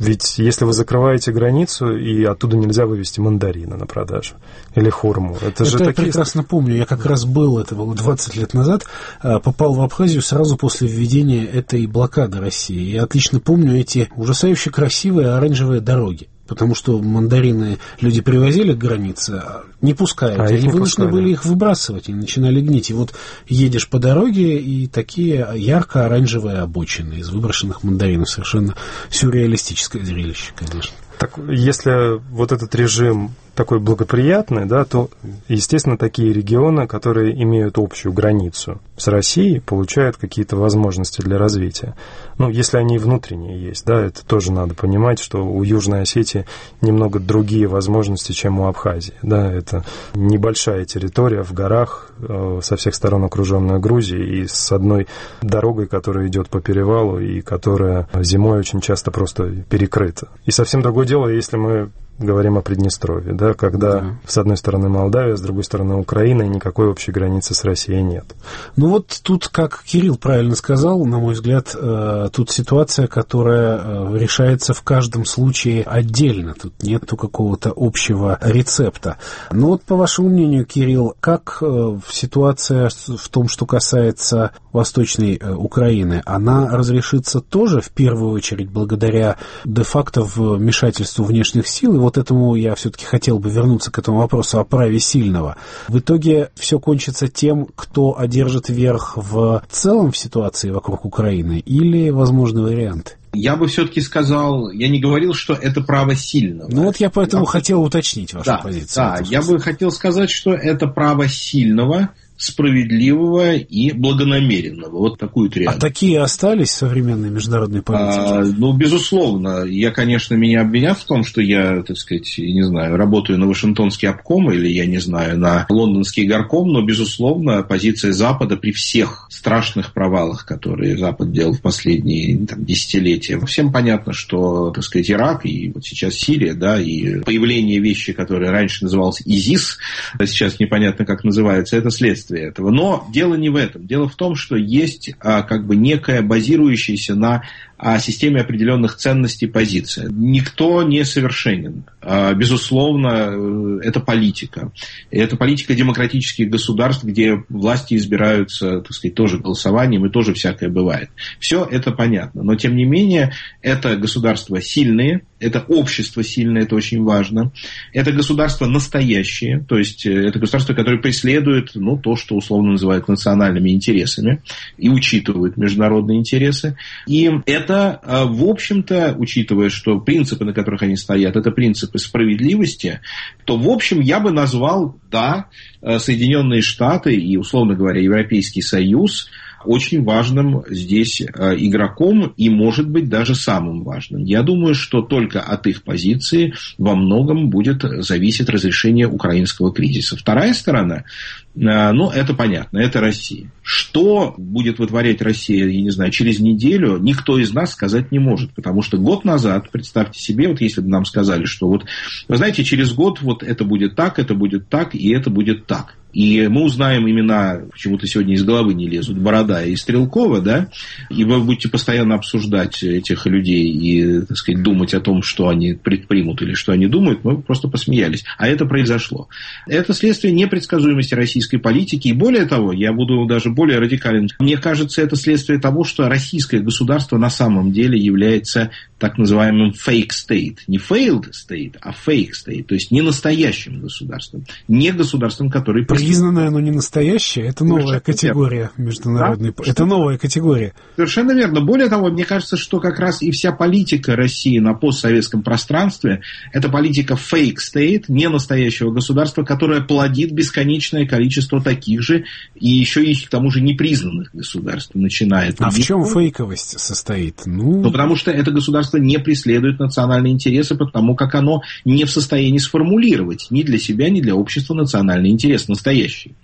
Speaker 3: Ведь если вы закрываете границу, и оттуда нельзя вывезти мандарины на продажу или хурму. Это же
Speaker 1: я прекрасно помню. Я как раз был, это было 20 лет назад, попал в Абхазию сразу после введения этой блокады России. Я отлично помню эти ужасающе красивые оранжевые дороги. Потому что мандарины люди привозили к границе, не пускают. Они вынуждены были их выбрасывать, и начинали гнить. И вот едешь по дороге, и такие ярко-оранжевые обочины из выброшенных мандаринов. Совершенно сюрреалистическое зрелище, конечно.
Speaker 3: Так, если вот этот режим такой благоприятный, да, то, естественно, такие регионы, которые имеют общую границу с Россией, получают какие-то возможности для развития. Ну, если они внутренние есть, да, это тоже надо понимать, что у Южной Осетии немного другие возможности, чем у Абхазии. Да, это небольшая территория в горах, со всех сторон окруженная Грузией, и с одной дорогой, которая идет по перевалу, и которая зимой очень часто просто перекрыта. И совсем другое дело, если мы говорим о Приднестровье, да, когда с одной стороны Молдавия, с другой стороны Украина, и никакой общей границы с Россией нет.
Speaker 1: Ну вот тут, как Кирилл правильно сказал, на мой взгляд, тут ситуация, которая решается в каждом случае отдельно. Тут нету какого-то общего рецепта. Но вот по вашему мнению, Кирилл, как ситуация в том, что касается Восточной Украины, она разрешится тоже в первую очередь благодаря де-факто вмешательству внешних сил? И вот этому я все-таки хотел бы вернуться к этому вопросу о праве сильного. В итоге все кончится тем, кто одержит верх в целом в ситуации вокруг Украины, или возможны варианты?
Speaker 2: Я бы все-таки сказал, я не говорил, что это право сильного.
Speaker 1: Ну вот я поэтому хотел уточнить вашу позицию.
Speaker 2: Да, я бы хотел сказать, что это право сильного, справедливого и благонамеренного. Вот такую триаду.
Speaker 1: А такие остались в современной международной политике?
Speaker 2: Ну, безусловно. Меня обвинят в том, что я, так сказать, не знаю, работаю на Вашингтонский обком или, я не знаю, на лондонский горком, но, безусловно, позиция Запада при всех страшных провалах, которые Запад делал в последние десятилетия. Всем понятно, что, так сказать, Ирак и вот сейчас Сирия, да, и появление вещи, которая раньше называлась ИЗИС, а сейчас непонятно, как называется, это следствие этого. Но дело не в этом. Дело в том, что есть некая базирующаяся на системе определенных ценностей позиция. Никто не совершенен. Безусловно, это политика. И это политика демократических государств, где власти избираются, так сказать, тоже голосованием, и тоже всякое бывает. Все это понятно. Но, тем не менее, это государства сильные, это общество сильное, это очень важно. Это государства настоящие, то есть это государства, которые преследуют то, что условно называют национальными интересами и учитывают международные интересы. И это, в общем-то, учитывая, что принципы, на которых они стоят, это принципы справедливости, то, в общем, я бы назвал, Соединенные Штаты и, условно говоря, Европейский Союз очень важным здесь игроком и, может быть, даже самым важным. Я думаю, что только от их позиции во многом будет зависеть разрешение украинского кризиса. Вторая сторона, это понятно, это Россия. Что будет вытворять Россия, я не знаю, через неделю, никто из нас сказать не может. Потому что год назад, представьте себе, если бы нам сказали, что вы знаете, через год это будет так, и это будет так. И мы узнаем имена, почему-то сегодня из головы не лезут, Борода и Стрелкова, да, и вы будете постоянно обсуждать этих людей и, так сказать, думать о том, что они предпримут или что они думают, мы просто посмеялись. А это произошло. Это следствие непредсказуемости российской политики, и более того, я буду даже более радикален, мне кажется, это следствие того, что российское государство на самом деле является так называемым fake state. Не failed state, а fake state, то есть не настоящим государством, не государством, которое
Speaker 1: признанное, но не настоящее, это новая категория международной. Да? Это новая категория.
Speaker 2: Совершенно верно. Более того, мне кажется, что как раз и вся политика России на постсоветском пространстве это политика fake state, не настоящего государства, которое плодит бесконечное количество таких же и еще и к тому же непризнанных государств. Начинает.
Speaker 1: А в чем фейковость состоит?
Speaker 2: Потому что это государство не преследует национальные интересы, потому как оно не в состоянии сформулировать ни для себя, ни для общества национальные интересы. Настоящее настоящей.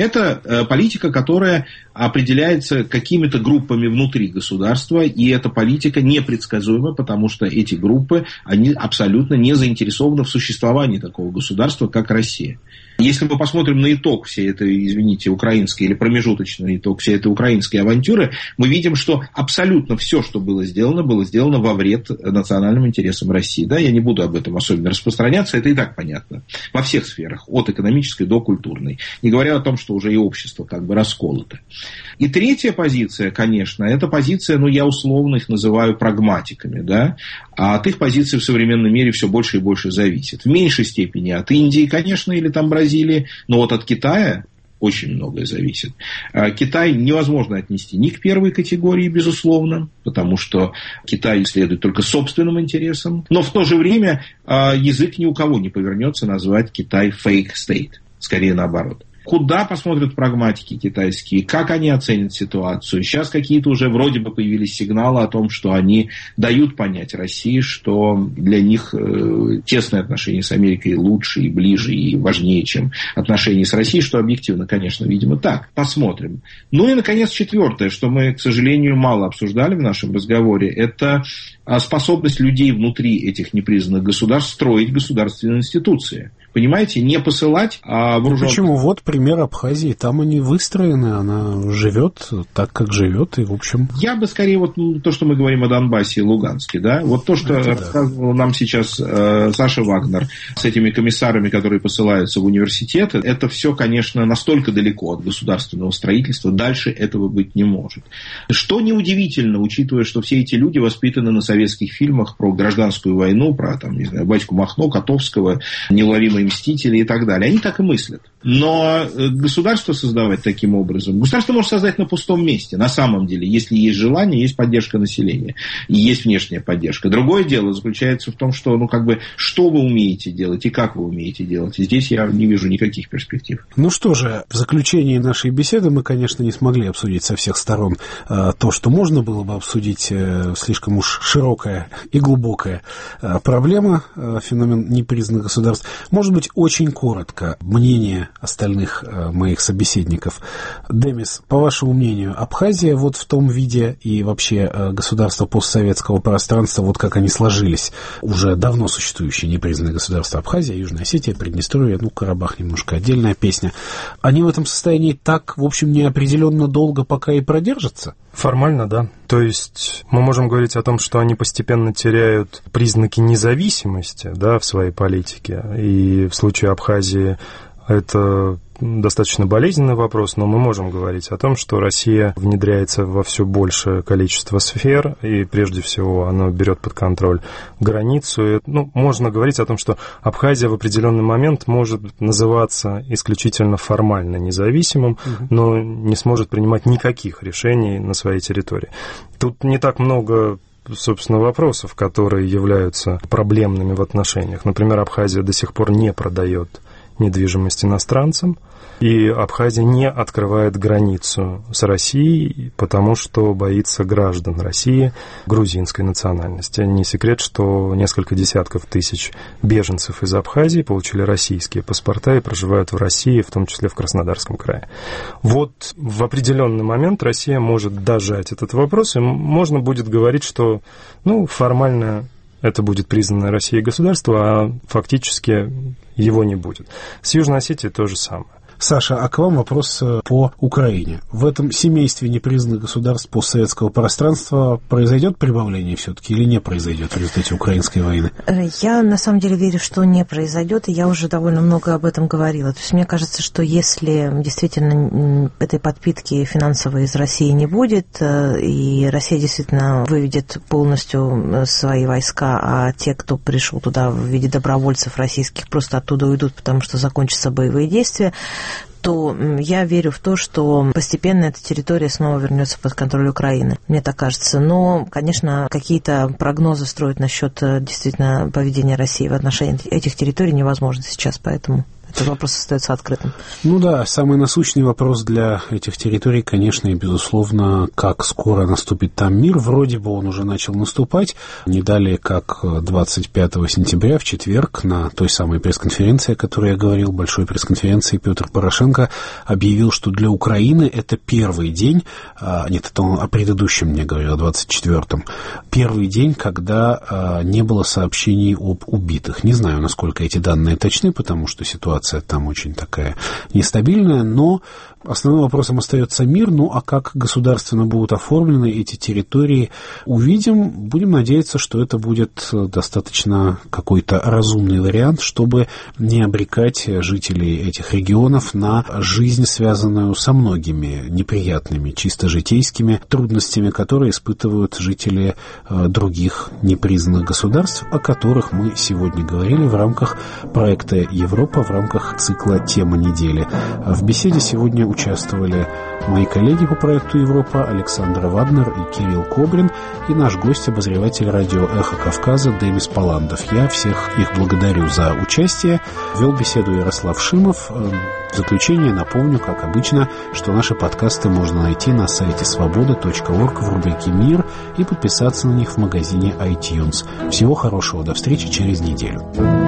Speaker 2: Это политика, которая определяется какими-то группами внутри государства, и эта политика непредсказуема, потому что эти группы, они абсолютно не заинтересованы в существовании такого государства, как Россия. Если мы посмотрим на итог всей этой, извините, украинской или промежуточный итог всей этой украинской авантюры, мы видим, что абсолютно все, что было сделано во вред национальным интересам России. Да, я не буду об этом особенно распространяться, это и так понятно. Во всех сферах, от экономической до культурной. Не говоря о том, что уже и общество как бы расколото. И третья позиция, конечно, это позиция, я условно их называю прагматиками, да, а от их позиций в современном мире все больше и больше зависит. В меньшей степени от Индии, конечно, или там Бразилии, но вот от Китая очень многое зависит. Китай невозможно отнести ни к первой категории, безусловно, потому что Китай следует только собственным интересам, но в то же время язык ни у кого не повернется назвать Китай fake state, скорее наоборот. Куда посмотрят прагматики китайские, как они оценят ситуацию. Сейчас какие-то уже вроде бы появились сигналы о том, что они дают понять России, что для них тесные отношения с Америкой лучше и ближе и важнее, чем отношения с Россией, что объективно, конечно, видимо, так. Посмотрим. Ну и, наконец, четвертое, что мы, к сожалению, мало обсуждали в нашем разговоре, это способность людей внутри этих непризнанных государств строить государственные институции. Понимаете, не посылать вооруженных...
Speaker 1: Почему? Вот пример Абхазии. Там они выстроены, она живет так, как живет, и в общем...
Speaker 2: Я бы скорее то, что мы говорим о Донбассе и Луганске, да, вот то, что рассказывал нам сейчас Саша Вагнер с этими комиссарами, которые посылаются в университеты, это все, конечно, настолько далеко от государственного строительства, дальше этого быть не может. Что неудивительно, учитывая, что все эти люди воспитаны на советских фильмах про гражданскую войну, про, там, не знаю, батьку Махно, Котовского, неуловимые мстители и так далее. Они так и мыслят. Но государство создавать таким образом, государство может создать на пустом месте, на самом деле, если есть желание, есть поддержка населения, и есть внешняя поддержка. Другое дело заключается в том, что, что вы умеете делать и как вы умеете делать. И здесь я не вижу никаких перспектив.
Speaker 1: Ну что же, в заключении нашей беседы мы, конечно, не смогли обсудить со всех сторон то, что можно было бы обсудить, слишком уж широкая и глубокая проблема, феномен непризнанных государств. Может быть, очень коротко мнение остальных моих собеседников. Демис, по вашему мнению, Абхазия вот в том виде и вообще государства постсоветского пространства, вот как они сложились, уже давно существующие непризнанные государства Абхазия, Южная Осетия, Приднестровье, Карабах немножко отдельная песня, они в этом состоянии так, в общем, неопределенно долго пока и продержатся?
Speaker 3: Формально, да. То есть мы можем говорить о том, что они постепенно теряют признаки независимости, да, в своей политике. И в случае Абхазии это достаточно болезненный вопрос, но мы можем говорить о том, что Россия внедряется во все большее количество сфер, и прежде всего она берет под контроль границу. Можно говорить о том, что Абхазия в определенный момент может называться исключительно формально независимым, но не сможет принимать никаких решений на своей территории. Тут не так много, собственно, вопросов, которые являются проблемными в отношениях. Например, Абхазия до сих пор не продает недвижимость иностранцам, и Абхазия не открывает границу с Россией, потому что боится граждан России грузинской национальности. Не секрет, что несколько десятков тысяч беженцев из Абхазии получили российские паспорта и проживают в России, в том числе в Краснодарском крае. Вот в определенный момент Россия может дожать этот вопрос, и можно будет говорить, что формально это будет признанное Россией государство, а фактически его не будет. С Южной Осетией то же самое.
Speaker 1: Саша, а к вам вопрос по Украине. В этом семействе непризнанных государств постсоветского пространства произойдет прибавление все-таки или не произойдет в результате украинской войны?
Speaker 4: Я на самом деле верю, что не произойдет, и я уже довольно много об этом говорила. То есть мне кажется, что если действительно этой подпитки финансовой из России не будет, и Россия действительно выведет полностью свои войска, а те, кто пришел туда в виде добровольцев российских, просто оттуда уйдут, потому что закончатся боевые действия, то я верю в то, что постепенно эта территория снова вернется под контроль Украины. Мне так кажется. Но, конечно, какие-то прогнозы строить насчет действительно поведения России в отношении этих территорий невозможно сейчас, поэтому Этот вопрос остается открытым.
Speaker 1: Ну да, самый насущный вопрос для этих территорий, конечно, и безусловно, как скоро наступит там мир. Вроде бы он уже начал наступать. Не далее, как 25 сентября, в четверг, на той самой пресс-конференции, о которой я говорил, большой пресс-конференции, Петр Порошенко объявил, что для Украины это первый день, нет, это он о предыдущем мне говорил, о 24-м, первый день, когда не было сообщений об убитых. Не знаю, насколько эти данные точны, потому что ситуация там очень такая нестабильная, но основным вопросом остается мир. Ну, а как государственно будут оформлены эти территории, увидим. Будем надеяться, что это будет достаточно какой-то разумный вариант, чтобы не обрекать жителей этих регионов на жизнь, связанную со многими неприятными, чисто житейскими трудностями, которые испытывают жители других непризнанных государств, о которых мы сегодня говорили в рамках проекта «Европа», в рамках цикла «Тема недели». В беседе сегодня участвовали мои коллеги по проекту «Европа» Александр Вагнер и Кирилл Кобрин, и наш гость, обозреватель радио «Эхо Кавказа» Демис Паландов. Я всех их благодарю за участие. Вел беседу Ярослав Шимов. В заключение напомню, как обычно, что наши подкасты можно найти на сайте свобода.орг в рубрике «Мир» и подписаться на них в магазине iTunes. Всего хорошего, до встречи через неделю.